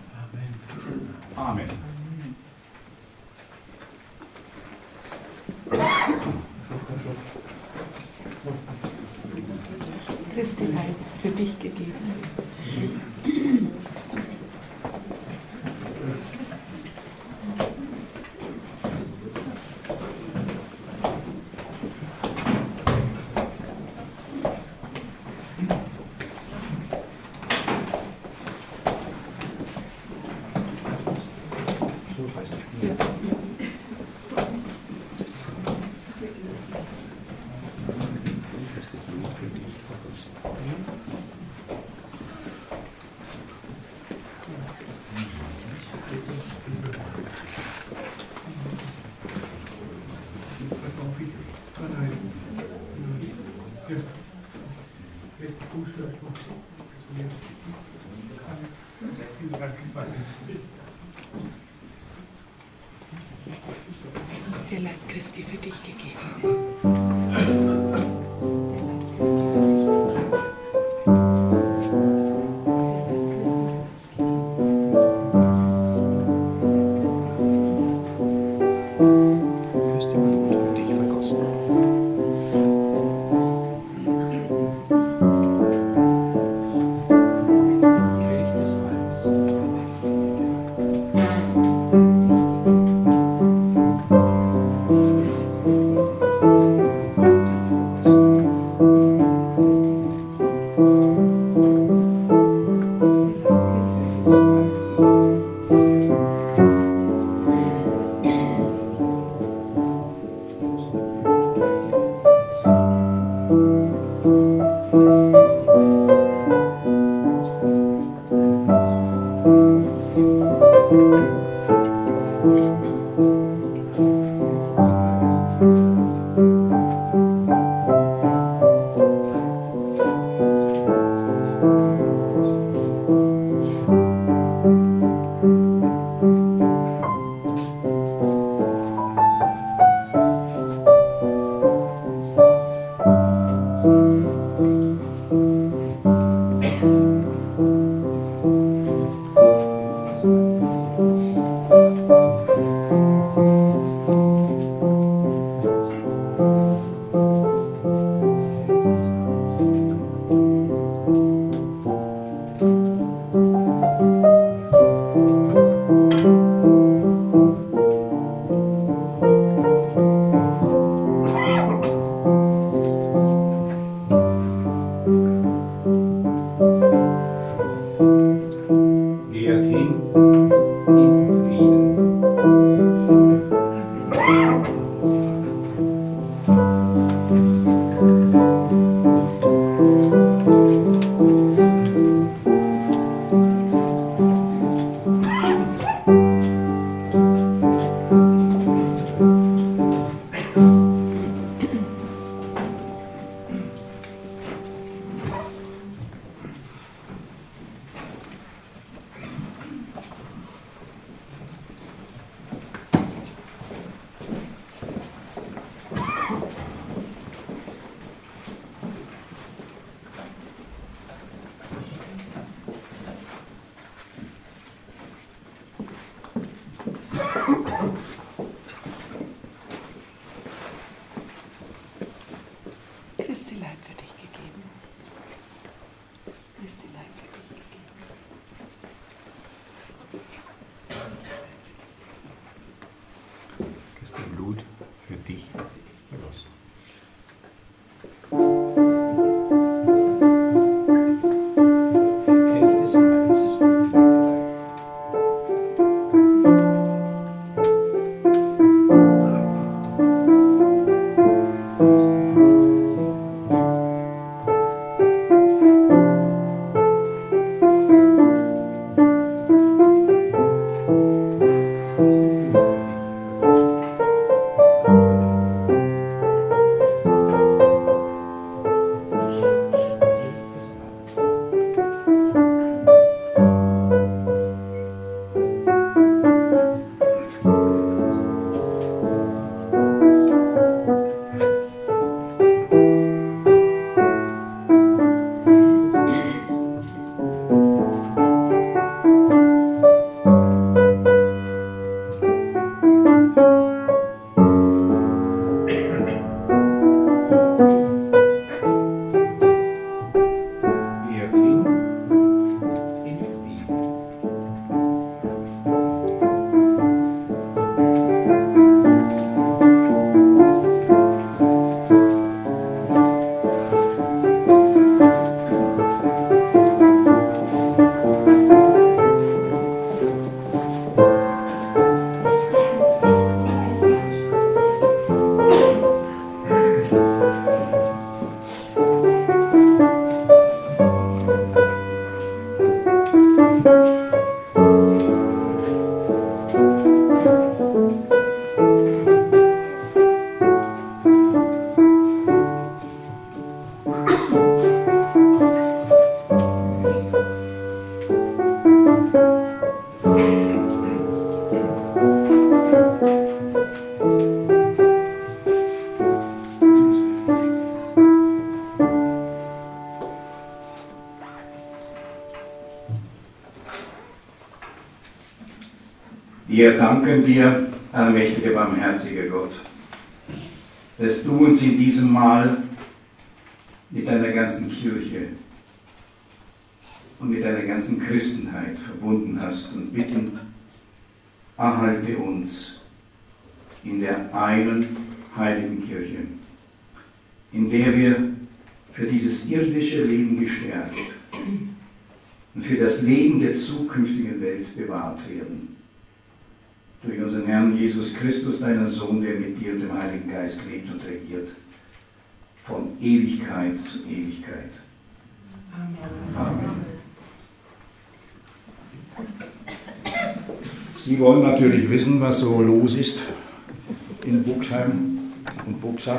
Amen. Christi Leib für dich gegeben. Der Leib Christi für dich gegeben. Christi Leib für dich gegeben. Christi Leib für dich gegeben. Christi Blut für dich vergossen. Wir danken dir, allmächtiger, barmherziger Gott, dass du uns in diesem Mal mit deiner ganzen Kirche und mit deiner ganzen Christenheit verbunden hast und bitten, erhalte uns in der einen heiligen Kirche, in der wir für dieses irdische Leben gestärkt und für das Leben der zukünftigen Welt bewahrt werden. Durch unseren Herrn Jesus Christus, deinen Sohn, der mit dir und dem Heiligen Geist lebt und regiert, von Ewigkeit zu Ewigkeit. Amen. Amen. Sie wollen natürlich wissen, was so los ist in Buxheim und Buxach.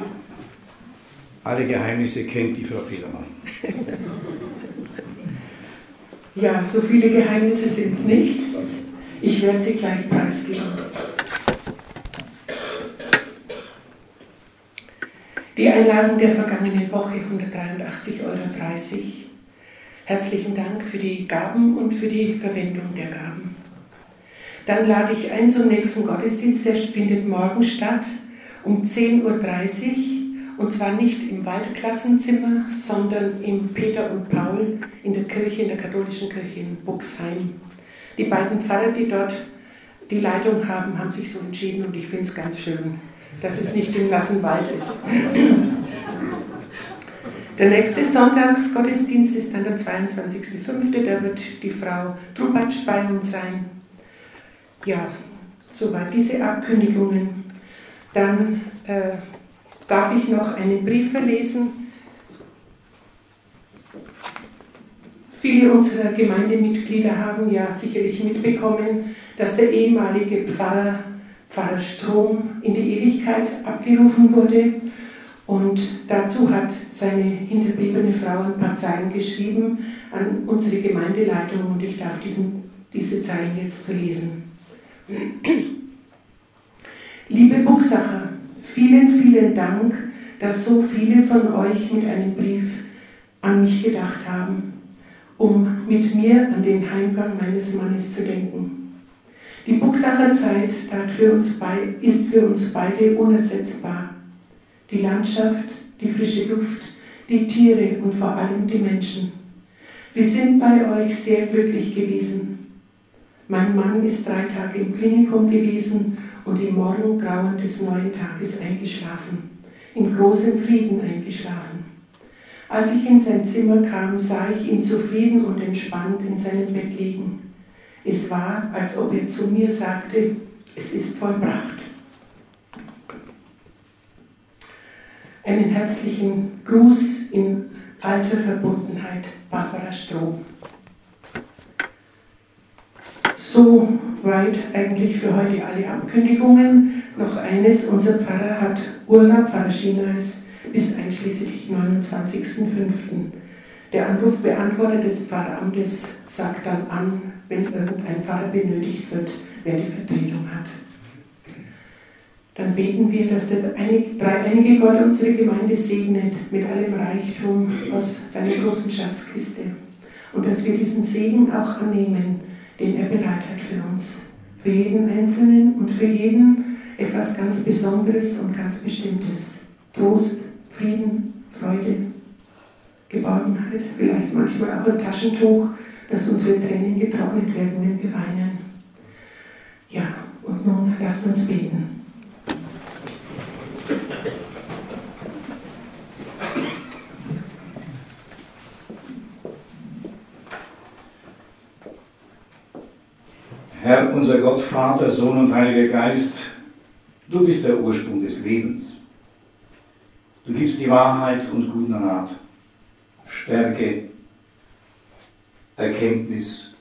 Alle Geheimnisse kennt die Frau Petermann. Ja, so viele Geheimnisse sind es nicht. Ich werde sie gleich preisgeben. Die Einladung der vergangenen Woche, hundertdreiundachtzig Euro dreißig. Herzlichen Dank für die Gaben und für die Verwendung der Gaben. Dann lade ich ein zum nächsten Gottesdienst, der findet morgen statt um zehn Uhr dreißig. Und zwar nicht im Waldklassenzimmer, sondern im Peter und Paul in der Kirche, in der katholischen Kirche in Buxheim. Die beiden Pfarrer, die dort die Leitung haben, haben sich so entschieden und ich finde es ganz schön, dass es nicht im nassen Wald ist. Der nächste Sonntagsgottesdienst ist dann der zweiundzwanzigster fünfter Da wird die Frau Trubatsch bei uns sein. Ja, soweit diese Abkündigungen. Dann äh, darf ich noch einen Brief verlesen. Viele unserer Gemeindemitglieder haben ja sicherlich mitbekommen, dass der ehemalige Pfarrer, Pfarrer Strom, in die Ewigkeit abgerufen wurde. Und dazu hat seine hinterbliebene Frau ein paar Zeilen geschrieben an unsere Gemeindeleitung und ich darf diesen, diese Zeilen jetzt verlesen. Liebe Buxacher, vielen, vielen Dank, dass so viele von euch mit einem Brief an mich gedacht haben, um mit mir an den Heimgang meines Mannes zu denken. Die Buxacher Zeit für uns bei, ist für uns beide unersetzbar. Die Landschaft, die frische Luft, die Tiere und vor allem die Menschen. Wir sind bei euch sehr glücklich gewesen. Mein Mann ist drei Tage im Klinikum gewesen und im Morgengrauen des neuen Tages eingeschlafen, in großem Frieden eingeschlafen. Als ich in sein Zimmer kam, sah ich ihn zufrieden und entspannt in seinem Bett liegen. Es war, als ob er zu mir sagte, es ist vollbracht. Einen herzlichen Gruß in alter Verbundenheit, Barbara Stroh. So weit eigentlich für heute alle Abkündigungen. Noch eines, unser Pfarrer hat Urlaub, Pfarrer Schieners, bis einschließlich neunundzwanzigster fünfter Der Anrufbeantworter des Pfarramtes sagt dann an, wenn irgendein Pfarrer benötigt wird, wer die Vertretung hat. Dann beten wir, dass der dreieinige Gott unsere Gemeinde segnet mit allem Reichtum aus seiner großen Schatzkiste und dass wir diesen Segen auch annehmen, den er bereit hat für uns, für jeden Einzelnen und für jeden etwas ganz Besonderes und ganz Bestimmtes. Trost, Frieden, Freude, Geborgenheit, vielleicht manchmal auch ein Taschentuch, dass unsere Tränen getrocknet werden, wenn wir weinen. Ja, und nun lasst uns beten. Herr, unser Gott, Vater, Sohn und Heiliger Geist, du bist der Ursprung des Lebens. Du gibst die Wahrheit und guten Rat, Stärke, Erkenntnis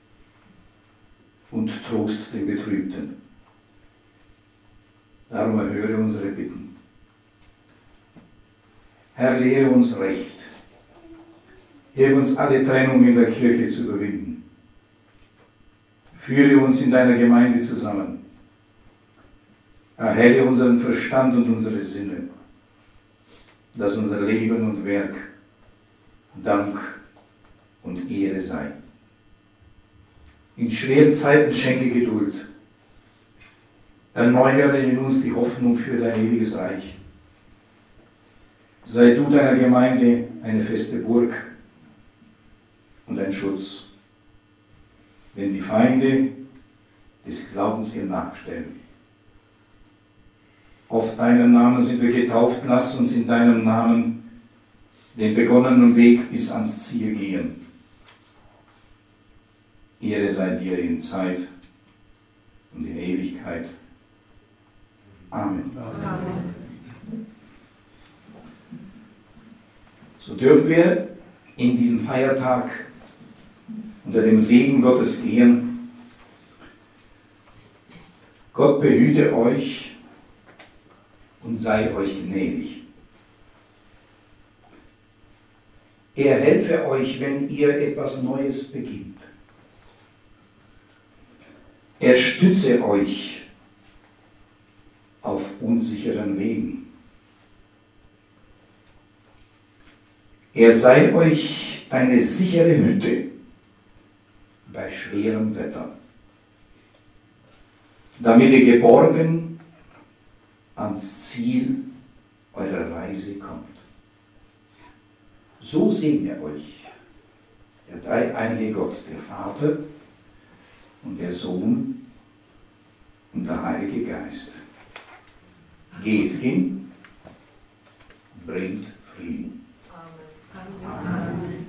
und Trost den Betrübten. Darum erhöre unsere Bitten. Herr, lehre uns Recht. Hilf uns, alle Trennung in der Kirche zu überwinden. Führe uns in deiner Gemeinde zusammen. Erhelle unseren Verstand und unsere Sinne, dass unser Leben und Werk Dank und Ehre sei. In schweren Zeiten schenke Geduld erneuere in uns die Hoffnung für dein ewiges Reich. Sei du deiner Gemeinde eine feste Burg und ein Schutz, wenn die Feinde des Glaubens ihr nachstellen. Auf deinen Namen sind wir getauft, lass uns in deinem Namen den begonnenen Weg bis ans Ziel gehen. Ehre sei dir in Zeit und in Ewigkeit. Amen. Amen. So dürfen wir in diesen Feiertag unter dem Segen Gottes gehen. Gott behüte euch und sei euch gnädig. Er helfe euch, wenn ihr etwas Neues beginnt. Er stütze euch auf unsicheren Wegen. Er sei euch eine sichere Hütte bei schwerem Wetter, damit ihr geborgen ans Ziel eurer Reise kommt. So segne euch der dreieinige Gott, der Vater und der Sohn und der Heilige Geist. Geht hin, bringt Frieden. Amen. Amen.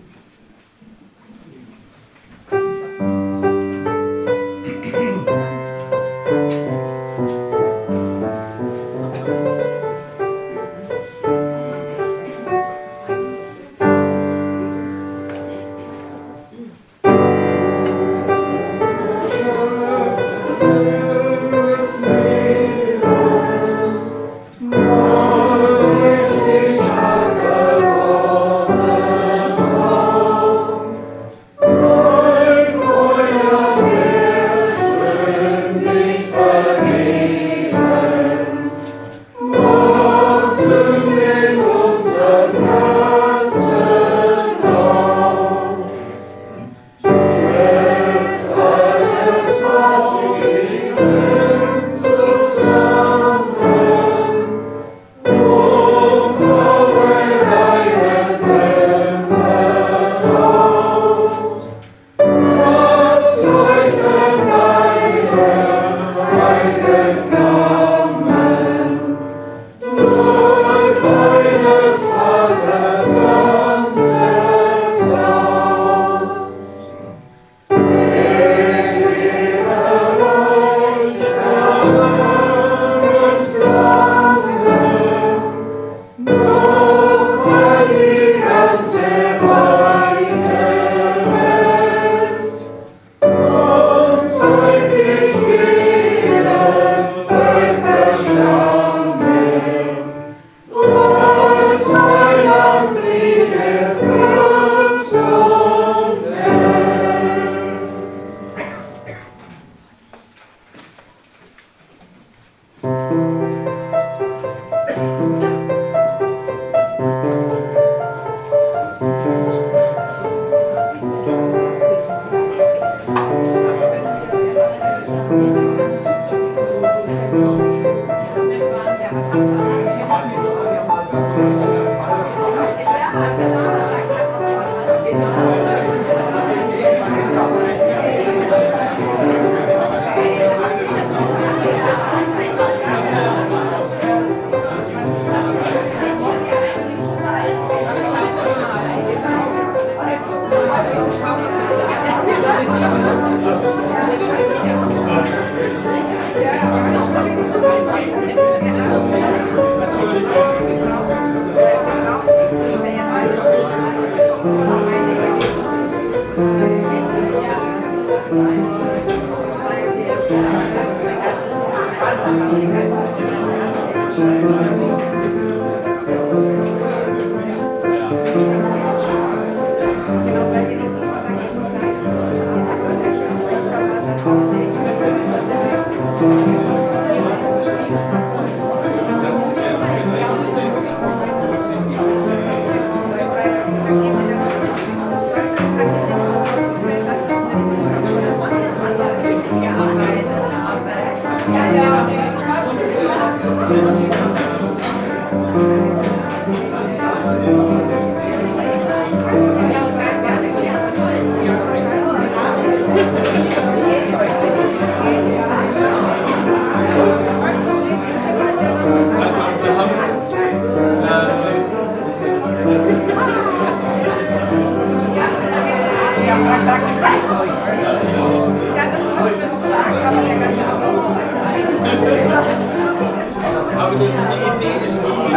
Ja, ja. Aber das, die Idee ist wirklich.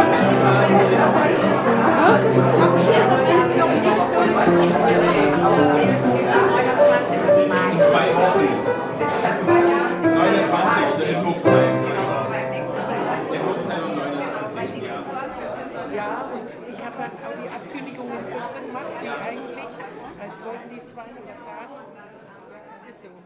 In zwei Wochen. neunundzwanzigsten in Buchstein. In Buchstein am neunundzwanzigsten Ja, und ich habe halt auch die Abkündigungen kürzer gemacht, wie eigentlich, als wollten die zwei noch was sagen. Das ist so.